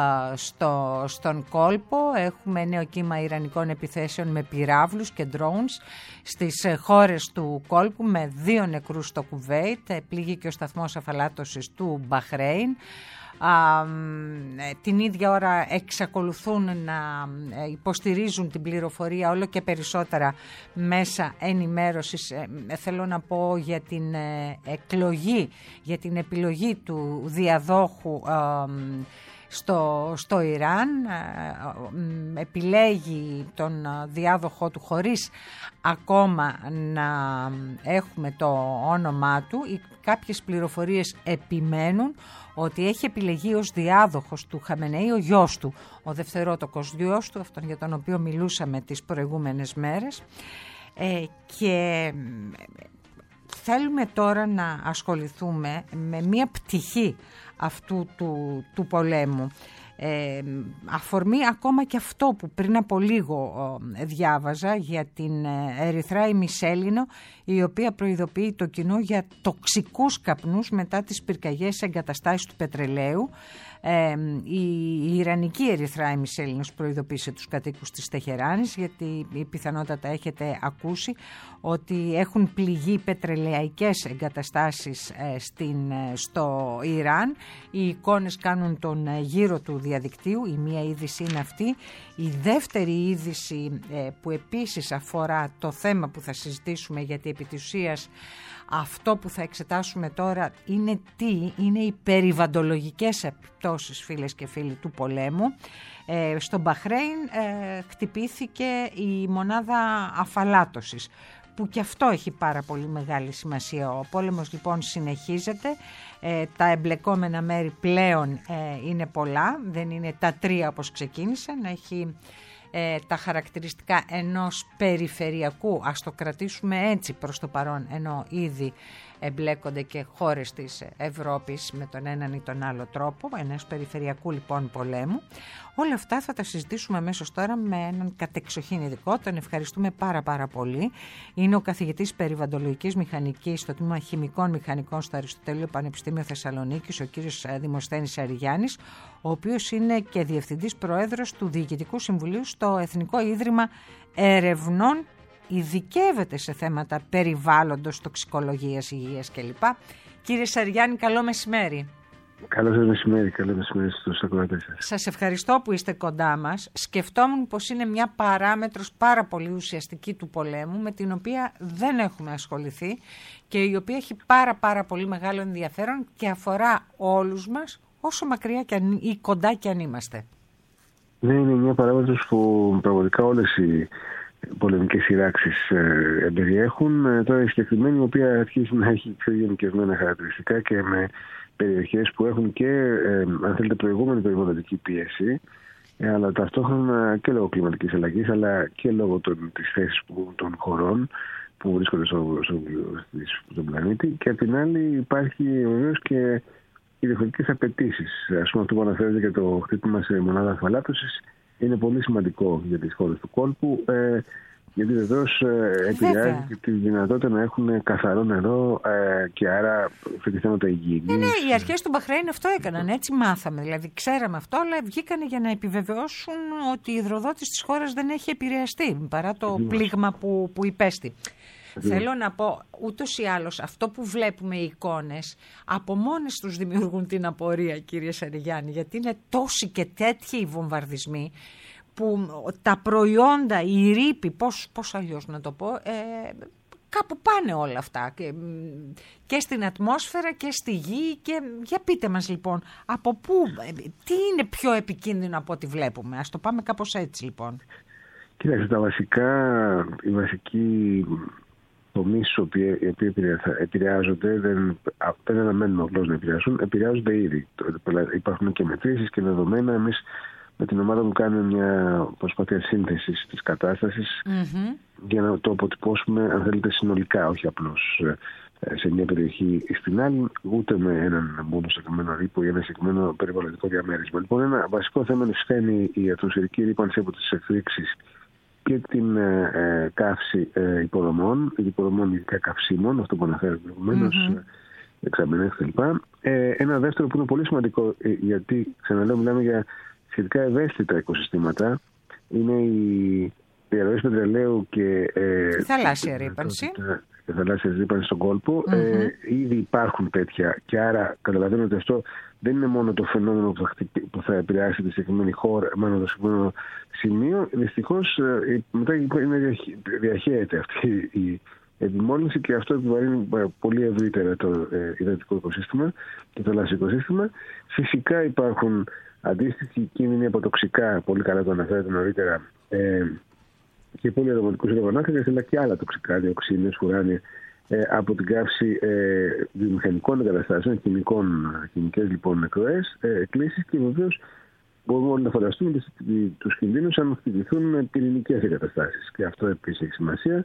στο, στον κόλπο. Έχουμε νέο κύμα ιρανικών επιθέσεων με πυράβλους και drones στις χώρες του κόλπου, με δύο νεκρούς στο Κουβέιτ. Πλήγει και ο σταθμός αφαλάτωσης του Μπαχρέιν. Α, την ίδια ώρα εξακολουθούν να υποστηρίζουν την πληροφορία όλο και περισσότερα μέσα ενημέρωσης. Ε, θέλω να πω για την εκλογή, για την επιλογή του διαδόχου ε, στο, στο Ιράν. Ε, επιλέγει τον διάδοχό του χωρίς ακόμα να έχουμε το όνομά του. Κάποιες πληροφορίες επιμένουν ότι έχει επιλεγεί ως διάδοχος του Χαμενεή ο γιος του, ο δευτερότοκος γιος του, αυτόν για τον οποίο μιλούσαμε τις προηγούμενες μέρες. Ε, και θέλουμε τώρα να ασχοληθούμε με μία πτυχή αυτού του, του πολέμου. Ε, αφορμή ακόμα και αυτό που πριν από λίγο ε, διάβαζα για την Ερυθράη Μισέλινο, η οποία προειδοποιεί το κοινό για τοξικούς καπνούς μετά τις πυρκαγιές εγκαταστάσεις του πετρελαίου. Ε, η, η Ιρανική Ερυθράη Μισέλινος προειδοποίησε τους κατοίκους της Τεχεράνης, γιατί η πιθανότατα έχετε ακούσει ότι έχουν πληγεί πετρελαϊκές εγκαταστάσεις ε, στην, ε, στο Ιράν. Οι εικόνες κάνουν τον ε, γύρο του διαδικτύου. Η μία είδηση είναι αυτή. Η δεύτερη είδηση ε, που επίσης αφορά το θέμα που θα συζητήσουμε, γιατί επί της ουσίας αυτό που θα εξετάσουμε τώρα είναι τι είναι οι περιβαλλοντολογικές επιπτώσεις, φίλες και φίλοι, του πολέμου. Ε, στο Μπαχρέιν ε, χτυπήθηκε η μονάδα αφαλάτωσης, που και αυτό έχει πάρα πολύ μεγάλη σημασία. Ο πόλεμος λοιπόν συνεχίζεται. Ε, τα εμπλεκόμενα μέρη πλέον ε, είναι πολλά, δεν είναι τα τρία όπως ξεκίνησαν. Έχει ε, τα χαρακτηριστικά ενός περιφερειακού, ας το κρατήσουμε έτσι προς το παρόν, ενώ ήδη εμπλέκονται και χώρες της Ευρώπης με τον έναν ή τον άλλο τρόπο, ενός περιφερειακού λοιπόν πολέμου. Όλα αυτά θα τα συζητήσουμε αμέσως τώρα με έναν κατεξοχήν ειδικό. Τον ευχαριστούμε πάρα πάρα πολύ. Είναι ο καθηγητής περιβαλλοντολογικής μηχανικής στο τμήμα χημικών μηχανικών στο Αριστοτέλειο Πανεπιστήμιο Θεσσαλονίκης, ο κύριος Δημοσθένης Αριγιάννης, ο οποίος είναι και διευθυντής προέδρος του Διοικητικού Συμβουλίου στο Εθνικό Ίδρυμα Ερευνών. Ειδικεύεται σε θέματα περιβάλλοντος, τοξικολογίας, υγείας κλπ. Κύριε Σαριάννη, καλό μεσημέρι. Καλό σας μεσημέρι, καλό μεσημέρι στους ακροατές σας. Σας ευχαριστώ που είστε κοντά μας. Σκεφτόμουν πως είναι μια παράμετρος πάρα πολύ ουσιαστική του πολέμου, με την οποία δεν έχουμε ασχοληθεί και η οποία έχει πάρα πάρα πολύ μεγάλο ενδιαφέρον και αφορά όλους μας, όσο μακριά και αν, ή κοντά και αν είμαστε. Ναι, είναι μια παράμετρος που πραγματικά όλες οι πολεμικές σειράξεις ε, εμπεριέχουν. Τώρα η συγκεκριμένη, η οποία αρχίζει να έχει πιο γενικευμένα χαρακτηριστικά και με περιοχές που έχουν και, ε, αν θέλετε, προηγούμενη περιβαλλοντική πίεση ε, αλλά ταυτόχρονα και λόγω κλιματικής αλλαγής, αλλά και λόγω των, της θέσης που, των χωρών που βρίσκονται στο, στο, στον πλανήτη. Και απ' την άλλη υπάρχει βεβαίως και οι διαφορετικές απαιτήσεις. Ας πούμε, αυτό που αναφέρεται για το χτύπημα σε μονάδα αφαλάτωσης είναι πολύ σημαντικό για τις χώρες του κόλπου, ε, γιατί βεβαίως ε, επηρεάζει και τη δυνατότητα να έχουν καθαρό νερό ε, και άρα και θέματα υγιεινής. Ναι, ναι, οι αρχές του Μπαχρέιν αυτό έκαναν, έτσι μάθαμε. Δηλαδή ξέραμε αυτό, αλλά βγήκανε για να επιβεβαιώσουν ότι η υδροδότηση της χώρας δεν έχει επηρεαστεί παρά το Δημός. πλήγμα που, που υπέστη. Θέλω να πω, ούτως ή άλλως, αυτό που βλέπουμε οι εικόνες από μόνες τους δημιουργούν την απορία, κύριε Σαριγιάννη, γιατί είναι τόσοι και τέτοιοι οι βομβαρδισμοί που τα προϊόντα, η ρήπη, πώς, πώς αλλιώς να το πω, ε, κάπου πάνε όλα αυτά και, και στην ατμόσφαιρα και στη γη. Και για πείτε μας λοιπόν, από πού, τι είναι πιο επικίνδυνο από ό,τι βλέπουμε? Ας το πάμε κάπως έτσι λοιπόν. Κοίταξε, τα βασικά, οι βασικοί τομείς οι οποίοι επηρεάζονται, δεν, δεν αναμένουν απλώς να επηρεάσουν, επηρεάζονται ήδη. Υπάρχουν και μετρήσεις και δεδομένα. Εμείς με την ομάδα μου κάνουμε μια προσπάθεια σύνθεσης της κατάστασης mm-hmm. για να το αποτυπώσουμε, αν θέλετε, συνολικά, όχι απλώς σε μια περιοχή ή στην άλλη, ούτε με έναν μόνο συγκεκριμένο ρήπο ή ένα συγκεκριμένο περιβαλλοντικό διαμέρισμα. Λοιπόν, ένα βασικό θέμα είναι η ατμοσφαιρική ρήπανση από τις εκρήξεις και την ε, καύση ε, υποδομών, υποδομών ειδικά καυσίμων, αυτό που αναφέραμε προηγουμένως, mm-hmm. εξαμενές κλπ. Ε, ένα δεύτερο που είναι πολύ σημαντικό, ε, γιατί ξαναλέω, μιλάμε για σχετικά ευαίσθητα οικοσυστήματα, είναι οι διαρροές πετρελαίου και ε, θαλάσσια ρήπανση. Και θαλάσσια ρήπανση στον κόλπο. Mm-hmm. Ε, ήδη υπάρχουν τέτοια και άρα καταλαβαίνω ότι αυτό δεν είναι μόνο το φαινόμενο που θα, χτυπη, που θα επηρεάσει τη συγκεκριμένη χώρα, μάλλον το συγκεκριμένο σημείο. Δυστυχώς ε, μετά είναι, διαχέεται αυτή η επιμόλυνση και αυτό επιβαρύνει πολύ ευρύτερα το ε, υδατικό οικοσύστημα και το θαλάσσιο οικοσύστημα. Φυσικά υπάρχουν αντίστοιχοι κίνδυνοι από τοξικά, πολύ καλά το αναφέρατε νωρίτερα, ε, και πολυαρωματικούς υδρογονάνθρακες, αλλά και άλλα τοξικά, διοξίνες, φουράνια, ε, από την καύση ε, βιομηχανικών εγκαταστάσεων, χημικές λοιπόν νεκροές, ε, εκκλήσεις, και βεβαίως μπορούμε όλοι να φανταστούμε τους κινδύνους αν χτυπηθούν με πυρηνικές εγκαταστάσεις. Και αυτό επίσης έχει σημασία,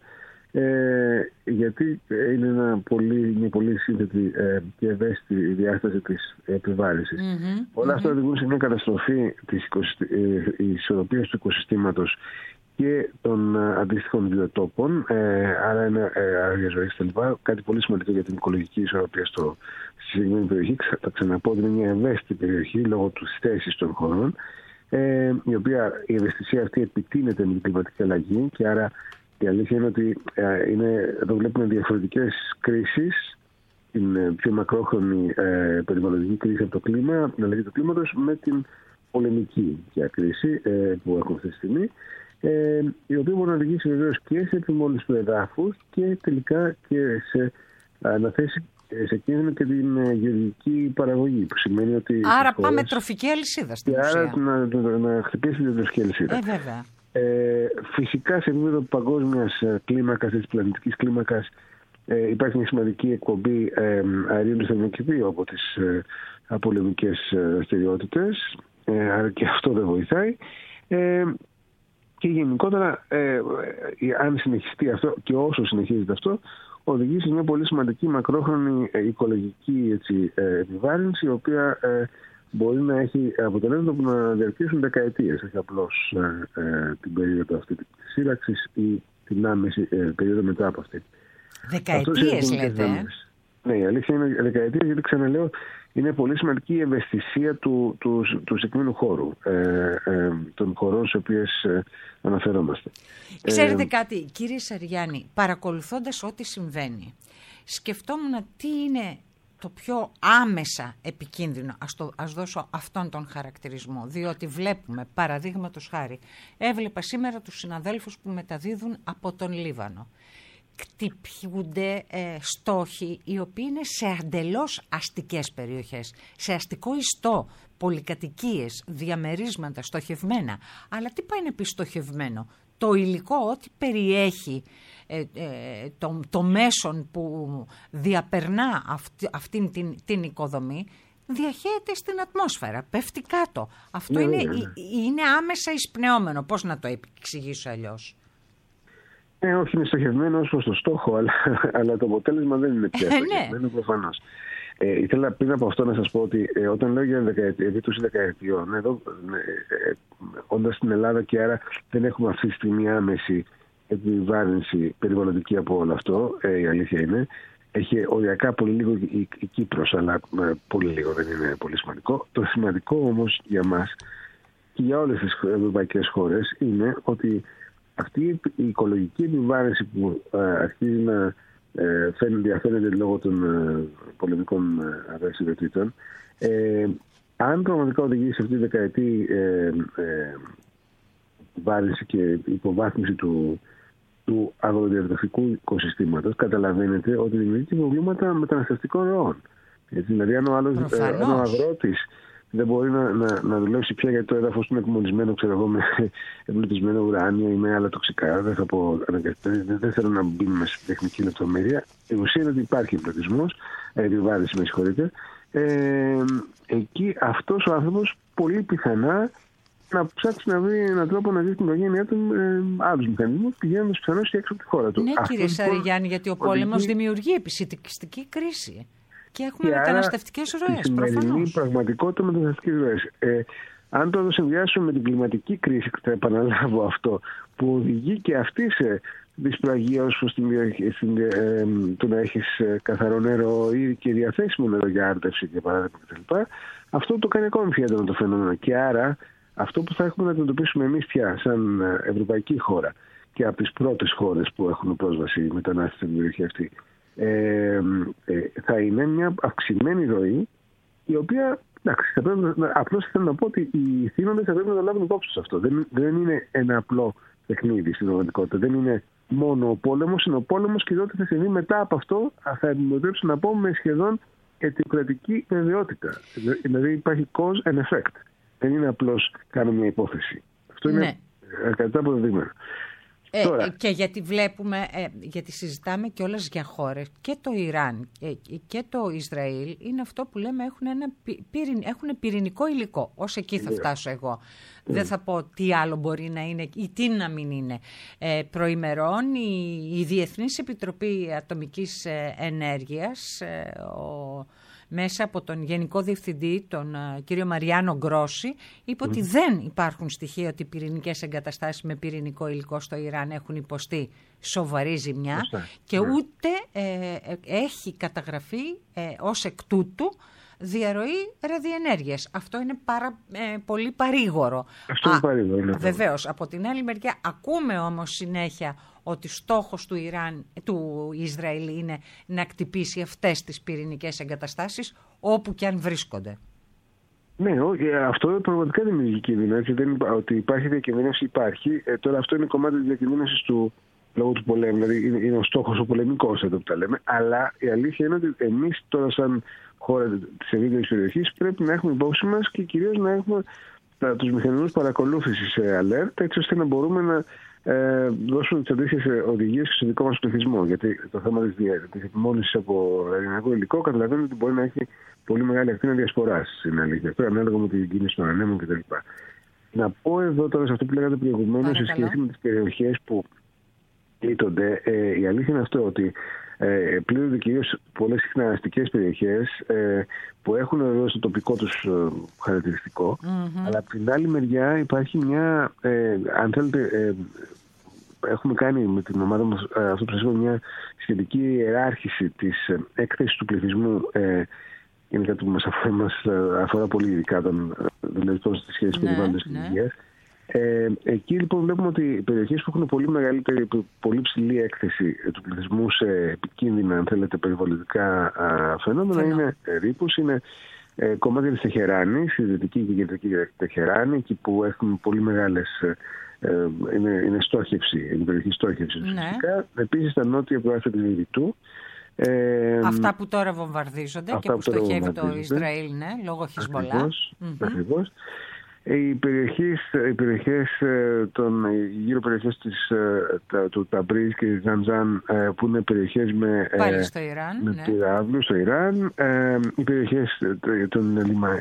ε, γιατί είναι ένα πολύ, μια πολύ σύνθετη ε, και ευαίσθητη διάσταση της επιβάρυνσης. Mm-hmm, όλα mm-hmm. αυτά οδηγούν σε μια καταστροφή της ε, ισορροπίας του οικοσυστήματος και των uh, αντίστοιχων βιοτόπων, ε, άρα είναι άραγια ζωή κτλ. Κάτι πολύ σημαντικό για την οικολογική ισορροπία στο, στη συγκεκριμένη περιοχή. Θα ξαναπώ ότι είναι μια ευαίσθητη περιοχή λόγω της θέσης των χωρών, ε, η οποία η ευαισθησία αυτή επιτείνεται με την κλιματική αλλαγή, και άρα η αλήθεια είναι ότι ε, είναι, εδώ βλέπουμε διαφορετικές κρίσεις. Την πιο μακρόχρονη ε, περιβαλλοντική κρίση από το κλίμα, την αλλαγή του κλίματος, με την πολεμική πια κρίση ε, που έχουμε αυτή τη στιγμή. Ε, η οποία μπορεί να οδηγήσει βεβαίως και σε επιμόλυνση του εδάφους και τελικά και σε να θέσει σε κίνδυνο και την γεωργική παραγωγή, που σημαίνει ότι... Άρα πάμε χώρες, τροφική αλυσίδα στην ουσία. Άρα να, να, να χτυπήσει την τροφική αλυσίδα. Ε, βέβαια. Ε, φυσικά σε επίπεδο παγκόσμιας κλίμακας, της πλανητικής κλίμακας, ε, υπάρχει μια σημαντική εκπομπή ε, αερίων του θερμοκηπίου από τις ε, απολεμικές δραστηριότητες, ε, άρα και αυτό δεν βοηθάει. Ε, Και γενικότερα, ε, ε, αν συνεχιστεί αυτό και όσο συνεχίζεται αυτό, οδηγεί σε μια πολύ σημαντική μακρόχρονη ε, οικολογική έτσι, ε, επιβάρυνση, η οποία ε, μπορεί να έχει αποτελέσματα που να διαρκήσουν δεκαετίες, όχι απλώς ε, ε, την περίοδο αυτή της σύραξης ή την άμεση ε, περίοδο μετά από αυτή. Δεκαετίες λέτε. Ναι, η αλήθεια είναι δεκαετίες, γιατί ξαναλέω, είναι πολύ σημαντική η ευαισθησία του, του, του συγκεκριμένου χώρου, ε, ε, των χωρών στις οποίες ε, αναφερόμαστε. Ξέρετε ε, κάτι, κύριε Σαριγιάννη, παρακολουθώντας ό,τι συμβαίνει, σκεφτόμουν τι είναι το πιο άμεσα επικίνδυνο, ας, το, ας δώσω αυτόν τον χαρακτηρισμό, διότι βλέπουμε, παραδείγματος χάρη, έβλεπα σήμερα τους συναδέλφους που μεταδίδουν από τον Λίβανο. Κτυπιούνται ε, στόχοι οι οποίοι είναι σε αντελώς αστικές περιοχές, σε αστικό ιστό, πολυκατοικίες, διαμερίσματα, στοχευμένα. Αλλά τι πάει να πει στοχευμένο? Το υλικό, ό,τι περιέχει ε, ε, το, το μέσον που διαπερνά αυτή, αυτήν την, την οικοδομή, διαχέεται στην ατμόσφαιρα, πέφτει κάτω. Αυτό ναι, είναι, ναι, ναι. είναι άμεσα εισπνεώμενο. Πώς να το εξηγήσω αλλιώς? Ε, όχι, είναι στοχευμένο ως προς το στόχο, αλλά, αλλά το αποτέλεσμα δεν είναι πια στοχευμένο, προφανώς. Ε, ήθελα πριν από αυτό να σας πω ότι ε, όταν λέω για επίπτωση δεκαετιών, εδώ ε, ε, όντας στην Ελλάδα και άρα δεν έχουμε αυτή τη στιγμή άμεση επιβάρυνση περιβαλλοντική από όλο αυτό, ε, η αλήθεια είναι. Έχει οριακά πολύ λίγο η, η Κύπρος, αλλά ε, πολύ λίγο, δεν είναι πολύ σημαντικό. Το σημαντικό όμως για μας και για όλες τις ευρωπαϊκές χώρες είναι ότι αυτή η οικολογική επιβάρυνση που ε, αρχίζει να ε, διαφαίνεται λόγω των ε, πολεμικών ε, αδραστηριοτήτων, ε, αν πραγματικά οδηγεί σε αυτή τη δεκαετή ε, ε, βάρυνση και υποβάθμιση του, του αγροδιατροφικού οικοσυστήματος, καταλαβαίνετε ότι δημιουργεί και προβλήματα μεταναστευτικών ροών. Έτσι, δηλαδή, αν ο άλλος ε, ο αγρότης δεν μπορεί να, να, να δουλέψει πια γιατί το έδαφος του είναι εκμονισμένο, ξέρω εγώ, με εμπλουτισμένο ουράνιο ή με άλλα τοξικά. Δεν θα πω δεν, δεν θέλω να μπούμε σε τεχνική λεπτομέρεια. Η ουσία είναι ότι υπάρχει εμπλουτισμός, επιβάρυνση, με συγχωρείτε. Ε, εκεί αυτός ο άνθρωπος πολύ πιθανά να ψάξει να βρει έναν τρόπο να ζει την οικογένειά του με άλλους μηχανισμούς, πηγαίνοντας πιθανώς και έξω από τη χώρα του. Ναι, αυτός, κύριε Σαριγιάννη, γιατί ο πόλεμος οδηγεί... δημιουργεί επισητιστική κρίση. Και έχουμε μεταναστευτικές ροές, προφανώς. Η σημερινή πραγματικότητα μεταναστευτικές ροές. Ε, αν το συνδυάσουμε με την κλιματική κρίση, θα επαναλάβω αυτό, που οδηγεί και αυτή σε δυσπραγία ως προς ε, το να έχεις καθαρό νερό ή και διαθέσιμο νερό για άρτευση και παράδειγμα κτλ. Αυτό το κάνει ακόμη πιο έντονο το φαινόμενο. Και άρα αυτό που θα έχουμε να αντιμετωπίσουμε εμείς πια σαν ευρωπαϊκή χώρα και από τις πρώτες χώρες που έχουν πρόσβαση μετανάστες στην περιοχή αυτή, Ε, ε, θα είναι μια αυξημένη ροή, η οποία, εντάξει, θα πρέπει να, απλώς θέλω να πω ότι οι θύνοντες θα πρέπει να το λάβουν υπόψη σε αυτό. Δεν, δεν είναι ένα απλό παιχνίδι στην πραγματικότητα. Δεν είναι μόνο ο πόλεμος, είναι ο πόλεμος και τότε θα συμβεί μετά από αυτό, θα αντιμετωπίσω να πω με σχεδόν αιτιοκρατική βεβαιότητα. Δηλαδή υπάρχει cause and effect. Δεν είναι απλώς κάνω μια υπόθεση. Αυτό είναι ναι. αρκετά αποδεδειγμένο. Ε, και γιατί βλέπουμε, ε, γιατί συζητάμε κιόλας για χώρες, και το Ιράν και, και το Ισραήλ είναι αυτό που λέμε έχουν, ένα, πυρην, έχουν πυρηνικό υλικό. Ως εκεί θα φτάσω εγώ. Mm. Δεν θα πω τι άλλο μπορεί να είναι ή τι να μην είναι. Ε, προημερών η, η Διεθνής Επιτροπή Ατομικής Ενέργειας, ε, ο, μέσα από τον Γενικό Διευθυντή, τον uh, κύριο Μαριάνο Γκρόση, είπε mm. ότι δεν υπάρχουν στοιχεία ότι οι πυρηνικές εγκαταστάσεις με πυρηνικό υλικό στο Ιράν έχουν υποστεί σοβαρή ζημιά mm. και mm. ούτε ε, έχει καταγραφεί ε, ως εκ τούτου διαρροή ραδιενέργειας. Αυτό είναι πάρα, ε, πολύ παρήγορο. Αυτό είναι παρήγορο. Ναι. Βεβαίως. Από την άλλη μεριά ακούμε όμως συνέχεια ότι στόχος του, Ιράν, του Ισραήλ είναι να κτυπήσει αυτές τις πυρηνικές εγκαταστάσεις όπου και αν βρίσκονται. Ναι, αυτό πραγματικά δημιουργεί κίνδυνο. Έτσι, δεν υπά, ότι υπάρχει διακινδύνευση, υπάρχει. Ε, τώρα αυτό είναι κομμάτι της διακινδύνευσης του λόγω του πολέμου. Δηλαδή είναι, είναι ο στόχος ο πολεμικός εδώ που τα λέμε. Αλλά η αλήθεια είναι ότι εμείς τώρα σαν χώρα της ευρύτερης περιοχής πρέπει να έχουμε υπόψη μας και κυρίως να έχουμε τα, τους μηχανισμούς παρακολούθησης σε alert, έτσι ώστε να μπορούμε να ε, δώσουμε τις αντίστοιχες οδηγίες στο δικό μας πληθυσμό. Γιατί το θέμα της, της επιμόλυνσης από ελληνικό υλικό καταλαβαίνετε ότι μπορεί να έχει πολύ μεγάλη ακτίνα διασποράς στην αλήθεια. Αυτό ανάλογα με την κίνηση των ανέμων κτλ. Να πω εδώ τώρα σε αυτό που λέγατε προηγουμένως σε σχέση με τις περιοχές που πλήττονται, ε, η αλήθεια είναι αυτό ότι ε, πλήττονται κυρίως πολλές συχνά αστικές περιοχές ε, που έχουν εδώ στο τοπικό τους ε, χαρακτηριστικό, mm-hmm. αλλά από την άλλη μεριά υπάρχει μια, ε, αν θέλετε, ε, έχουμε κάνει με την ομάδα μας ε, αυτό το μια σχετική ιεράρχηση της ε, έκθεσης του πληθυσμού. Ε, είναι κάτι που μας αφορά, μας αφορά πολύ ειδικά τον δηλαδή τόσο στις σχέσεις ναι, περιβάλλοντος και ναι. υγείας. Ε, εκεί λοιπόν βλέπουμε ότι οι περιοχές που έχουν πολύ μεγαλύτερη, πολύ ψηλή έκθεση του πληθυσμού σε επικίνδυνα, αν θέλετε, περιβαλλοντικά α, φαινόμενα Φαινό. είναι ρήπους, είναι ε, κομμάτια της Τεχεράνης, η δυτική και η κεντρική Τεχεράνη, εκεί που έχουν πολύ μεγάλες, ε, είναι, είναι στόχευση, η περιοχή στόχευση ναι. φυσικά. Επίσης τα νότια προάστια της Λιβυτού. Ε, αυτά που τώρα βομβαρδίζονται και που στοχεύει το Ισραήλ, ναι, λόγω Χεσμολά. Ακριβώς. Mm-hmm. Οι περιοχές, οι περιοχές των, οι γύρω περιοχές της, τα, του Ταμπρίζ και της Ζανζάν, που είναι περιοχές με, πάλι στο Ιράν, με ναι. πυράβλους στο Ιράν, ε, οι περιοχές των,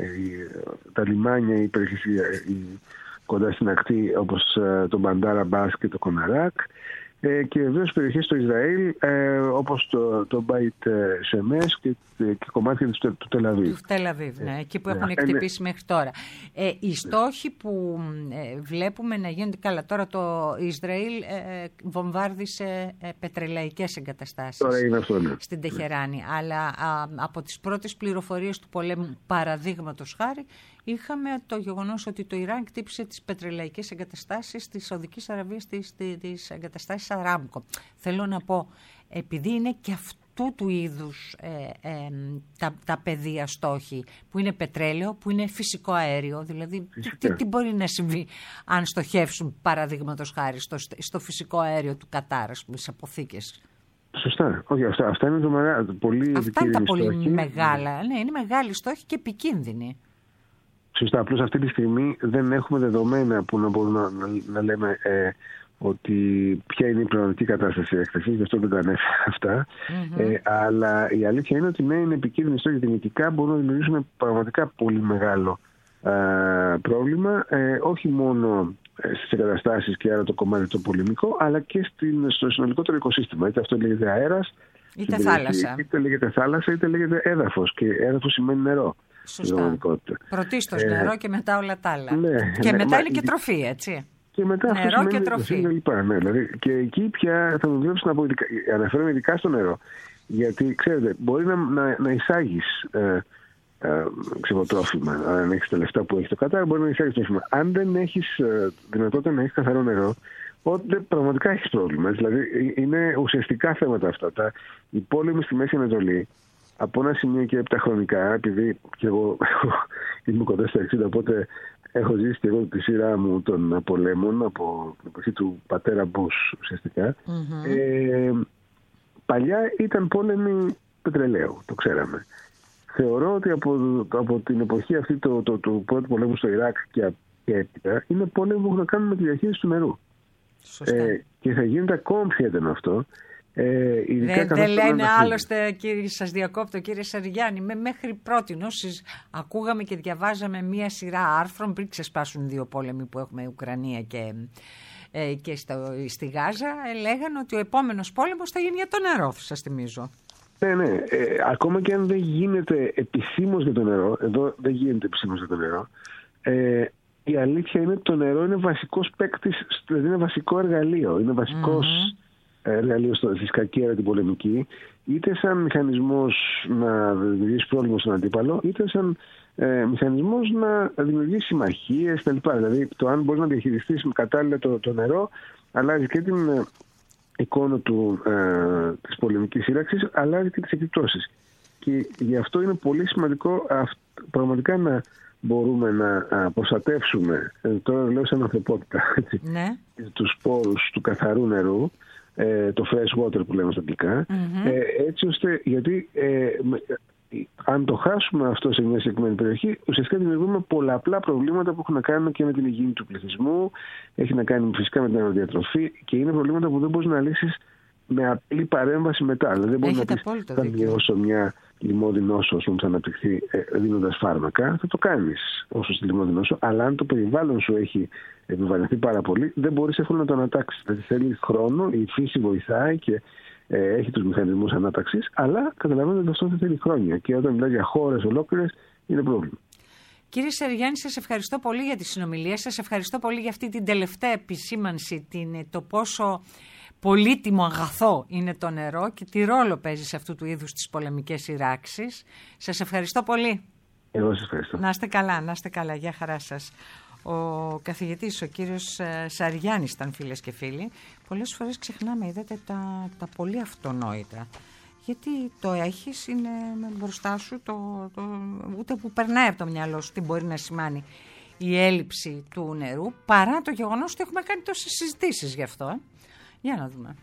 τα λιμάνια, οι περιοχές οι, κοντά στην ακτή, όπως το Μπαντάρα Μπάς και το Κοναράκ, ε, και βεβαίως περιοχές στο Ισραήλ, ε, όπως το, το Μπαϊτ Σεμές και, και κομμάτια του, του Τελαβίβ. Του Τελαβίβ, ναι, εκεί που έχουν εκτυπήσει ε, μέχρι τώρα. Ε, οι στόχοι που ε, βλέπουμε να γίνονται, καλά, τώρα το Ισραήλ ε, βομβάρδισε ε, πετρελαϊκές εγκαταστάσεις τώρα είναι αυτό, ναι. στην Τεχεράνη, ναι. Αλλά α, από τις πρώτες πληροφορίες του πολέμου, παραδείγματος χάρη, είχαμε το γεγονός ότι το Ιράν κτύπησε τις πετρελαϊκές εγκαταστάσεις της Σαουδικής Αραβίας, τις, τις εγκαταστάσεις Αράμκο. Θέλω να πω, επειδή είναι και αυτού του είδους ε, ε, τα, τα πεδία στόχοι, που είναι πετρέλαιο, που είναι φυσικό αέριο, δηλαδή τι, τι μπορεί να συμβεί αν στοχεύσουν, παραδείγματος χάρη, στο, στο φυσικό αέριο του Κατάρ, ας πούμε, στις αποθήκες. Σωστά. Όχι, αυτά, αυτά είναι το μεγάλο, πολύ αυτά είναι τα πολύ στόχοι. μεγάλα. Ναι, είναι μεγάλοι στόχοι και επικίνδυνοι. Σωστά. Απλώς αυτή τη στιγμή δεν έχουμε δεδομένα που να μπορούμε να, να, να λέμε ε, ότι ποια είναι η πραγματική κατάσταση έκτασης, γι' αυτό δεν τα ανέφερα αυτά. Mm-hmm. Ε, αλλά η αλήθεια είναι ότι ναι, είναι επικίνδυνοι στόχοι. Δυνητικά μπορούν να δημιουργήσουν πραγματικά πολύ μεγάλο ε, πρόβλημα, ε, όχι μόνο στις εγκαταστάσεις και άρα το κομμάτι το πολεμικό, αλλά και στην, στο συνολικότερο οικοσύστημα. Είτε αυτό λέγεται αέρας, είτε θάλασσα. Είτε λέγεται θάλασσα, είτε λέγεται έδαφος. Και έδαφος σημαίνει νερό. Σωστά. Πρωτίστως ε, νερό και μετά όλα τα άλλα. Ναι, και ναι, μετά μα, είναι και τροφή, έτσι. Και μετά νερό αυτό και τροφή. Λοιπά, ναι, δηλαδή, και εκεί πια θα μου δουλέψει να πω, αναφέρομαι ειδικά στο νερό. Γιατί ξέρετε, μπορεί να, να, να εισάγεις ε, ε, ξέρω, τρόφιμα. Αν έχεις τα λεφτά που έχει το Κατάρ, μπορεί να εισάγεις τρόφιμα. Αν δεν έχεις ε, δυνατότητα να έχεις καθαρό νερό, τότε πραγματικά έχεις πρόβλημα. Δηλαδή είναι ουσιαστικά θέματα αυτά. Τα, οι πόλεμοι στη Μέση Ανατολή, από ένα σημείο και έπειτα χρονικά, επειδή και εγώ είμαι κοντά στα εξήντα, οπότε έχω ζήσει και εγώ τη σειρά μου των πολέμων από την εποχή του πατέρα Μπούς ουσιαστικά. Mm-hmm. Ε, παλιά ήταν πόλεμοι πετρελαίου, το ξέραμε. Θεωρώ ότι από, από την εποχή αυτή το, το, το, του πρώτου πολέμου στο Ιράκ και, και έπειτα είναι πόλεμοι που έχουν να κάνουν με τη διαχείριση του νερού. Ε, και θα γίνεται ακόμα πιο έντονο αυτό. Ε, δεν δε λένε άλλωστε, κύριε, σας διακόπτω κύριε Σαριγιάννη, με, μέχρι πρώτη νόσης ακούγαμε και διαβάζαμε μία σειρά άρθρων πριν ξεσπάσουν δύο πόλεμοι που έχουμε Ουκρανία και, ε, και στο, στη Γάζα, ε, λέγανε ότι ο επόμενος πόλεμος θα γίνει για το νερό, σας θυμίζω. Ναι, ναι, ε, ακόμα και αν δεν γίνεται επισήμως για το νερό, εδώ δεν γίνεται επισήμως για το νερό, ε, η αλήθεια είναι ότι το νερό είναι βασικός παίκτης, δηλαδή είναι βασικό εργαλείο, είναι βασικός mm-hmm. εργαλείο στη σκακέρα την πολεμική, είτε σαν μηχανισμός να δημιουργήσει πρόβλημα στον αντίπαλο, είτε σαν ε, μηχανισμός να δημιουργήσει συμμαχίες κτλ. Δηλαδή το αν μπορεί να διαχειριστείς κατάλληλα το, το νερό, αλλάζει και την ε, εικόνα του, ε, της πολεμικής σύραξης, αλλάζει και τις επιπτώσεις. Και γι' αυτό είναι πολύ σημαντικό αυ, πραγματικά να μπορούμε να προστατεύσουμε, τώρα λέω σαν ανθρωπότητα, ναι. τους πόρους του καθαρού νερού, το fresh water που λέμε στα αγγλικά, mm-hmm. έτσι ώστε, γιατί ε, αν το χάσουμε αυτό σε μια συγκεκριμένη περιοχή, ουσιαστικά δημιουργούμε πολλαπλά προβλήματα που έχουν να κάνουν και με την υγιεινή του πληθυσμού, έχει να κάνει φυσικά με την αεροδιατροφή και είναι προβλήματα που δεν μπορείς να λύσεις με απλή παρέμβαση μετά. Δηλαδή δεν μπορεί να πεις θα μειώσω μια λιμώδη νόσο που θα αναπτυχθεί ε, δίνοντας φάρμακα, θα το κάνεις όσο στη λιμώδη νόσο, αλλά αν το περιβάλλον σου έχει επιβαρυνθεί πάρα πολύ, δεν μπορείς εύκολα να το ανατάξεις. Δηλαδή θέλει χρόνο, η φύση βοηθάει και ε, έχει τους μηχανισμούς ανάταξης, αλλά καταλαβαίνετε ότι αυτό θα θέλει χρόνια και όταν μιλάει για χώρες ολόκληρες είναι πρόβλημα. Κύριε Σαριγιάννη, σας ευχαριστώ πολύ για τη συνομιλία σας, ευχαριστώ πολύ για αυτή την τελευταία επισήμανση, την, το πόσο πολύτιμο αγαθό είναι το νερό και τι ρόλο παίζει σε αυτού του είδους τις πολεμικές σειράξεις. Σας ευχαριστώ πολύ. Εγώ σας ευχαριστώ. Να είστε καλά, να είστε καλά. Γεια χαρά σας. Ο καθηγητής, ο κύριος Σαριγιάννης ήταν, φίλες και φίλοι. Πολλές φορές ξεχνάμε, είδατε, τα, τα πολύ αυτονόητα. Γιατί το έχεις, είναι μπροστά σου, το, το, ούτε που περνάει από το μυαλό σου τι μπορεί να σημάνει η έλλειψη του νερού, παρά το γεγονός ότι έχουμε κάνει τόσες συζητήσεις γι' αυτό. Ε. Για να δούμε.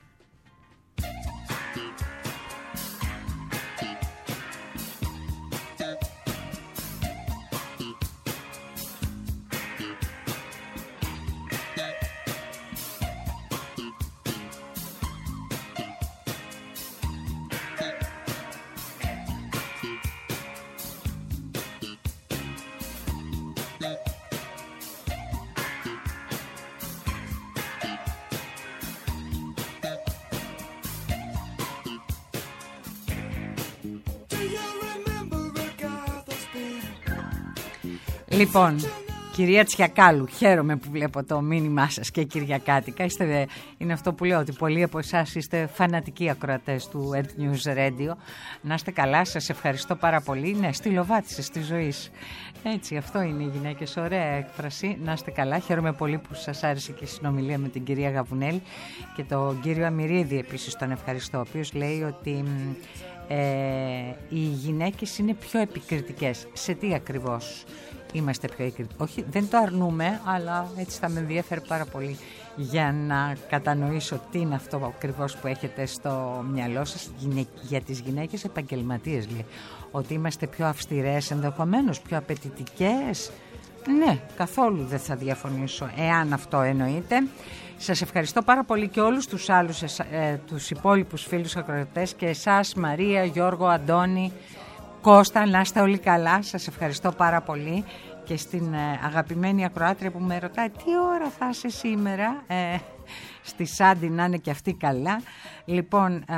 Λοιπόν, κυρία Τσιακάλου, χαίρομαι που βλέπω το μήνυμά σας και κυριακάτικα. Είστε, είναι αυτό που λέω, ότι πολλοί από εσάς είστε φανατικοί ακροατές του Earth News Radio. Να είστε καλά, σας ευχαριστώ πάρα πολύ. Ναι, στυλοβάτισες της ζωής. Έτσι, αυτό είναι οι γυναίκες, ωραία έκφραση. Να είστε καλά, χαίρομαι πολύ που σας άρεσε και η συνομιλία με την κυρία Γαβουνέλη και τον κύριο Αμυρίδη επίσης τον ευχαριστώ, ο οποίος λέει ότι ε, οι γυναίκες είναι πιο επικριτικές. Σε τι ακριβώς είμαστε πιο επικριτικές? Όχι, δεν το αρνούμε, αλλά έτσι θα με ενδιαφέρει πάρα πολύ για να κατανοήσω τι είναι αυτό ακριβώς που έχετε στο μυαλό σας για τις γυναίκες επαγγελματίες, λέει. Ότι είμαστε πιο αυστηρές, ενδεχομένως πιο απαιτητικές. Ναι, καθόλου δεν θα διαφωνήσω, εάν αυτό εννοείται. Σας ευχαριστώ πάρα πολύ και όλους τους άλλους, ε, τους υπόλοιπους φίλους ακροατές και εσάς, Μαρία, Γιώργο, Αντώνη, Κώστα, να είστε όλοι καλά. Σας ευχαριστώ πάρα πολύ. Και στην ε, αγαπημένη ακροάτρια που με ρωτάει τι ώρα θα είσαι σήμερα, ε, στη Σάντι να είναι και αυτή καλά. Λοιπόν, ε,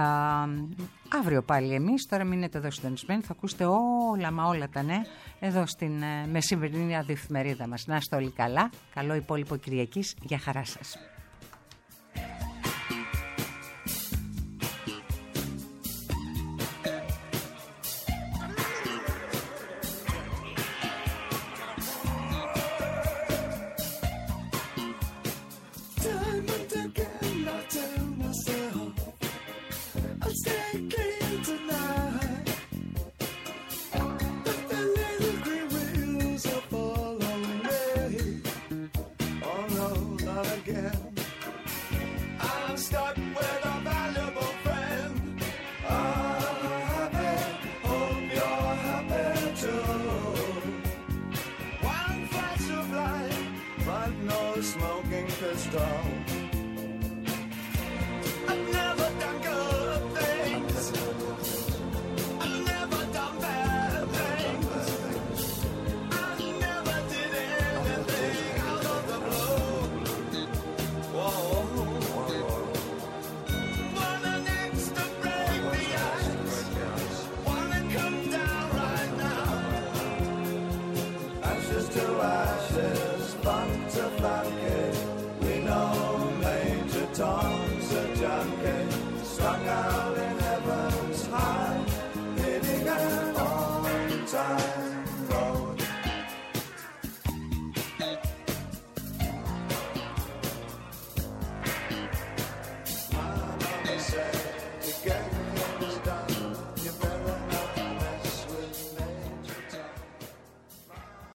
αύριο πάλι εμείς, τώρα μείνετε εδώ συντονισμένοι, θα ακούσετε όλα μα όλα τα νέα εδώ στην ε, μεσημερινή αδιεφημερίδα μας. Να είστε όλοι καλά, καλό υπόλοιπο Κυριακής, για χαρά σας. To ashes, fun to flank it.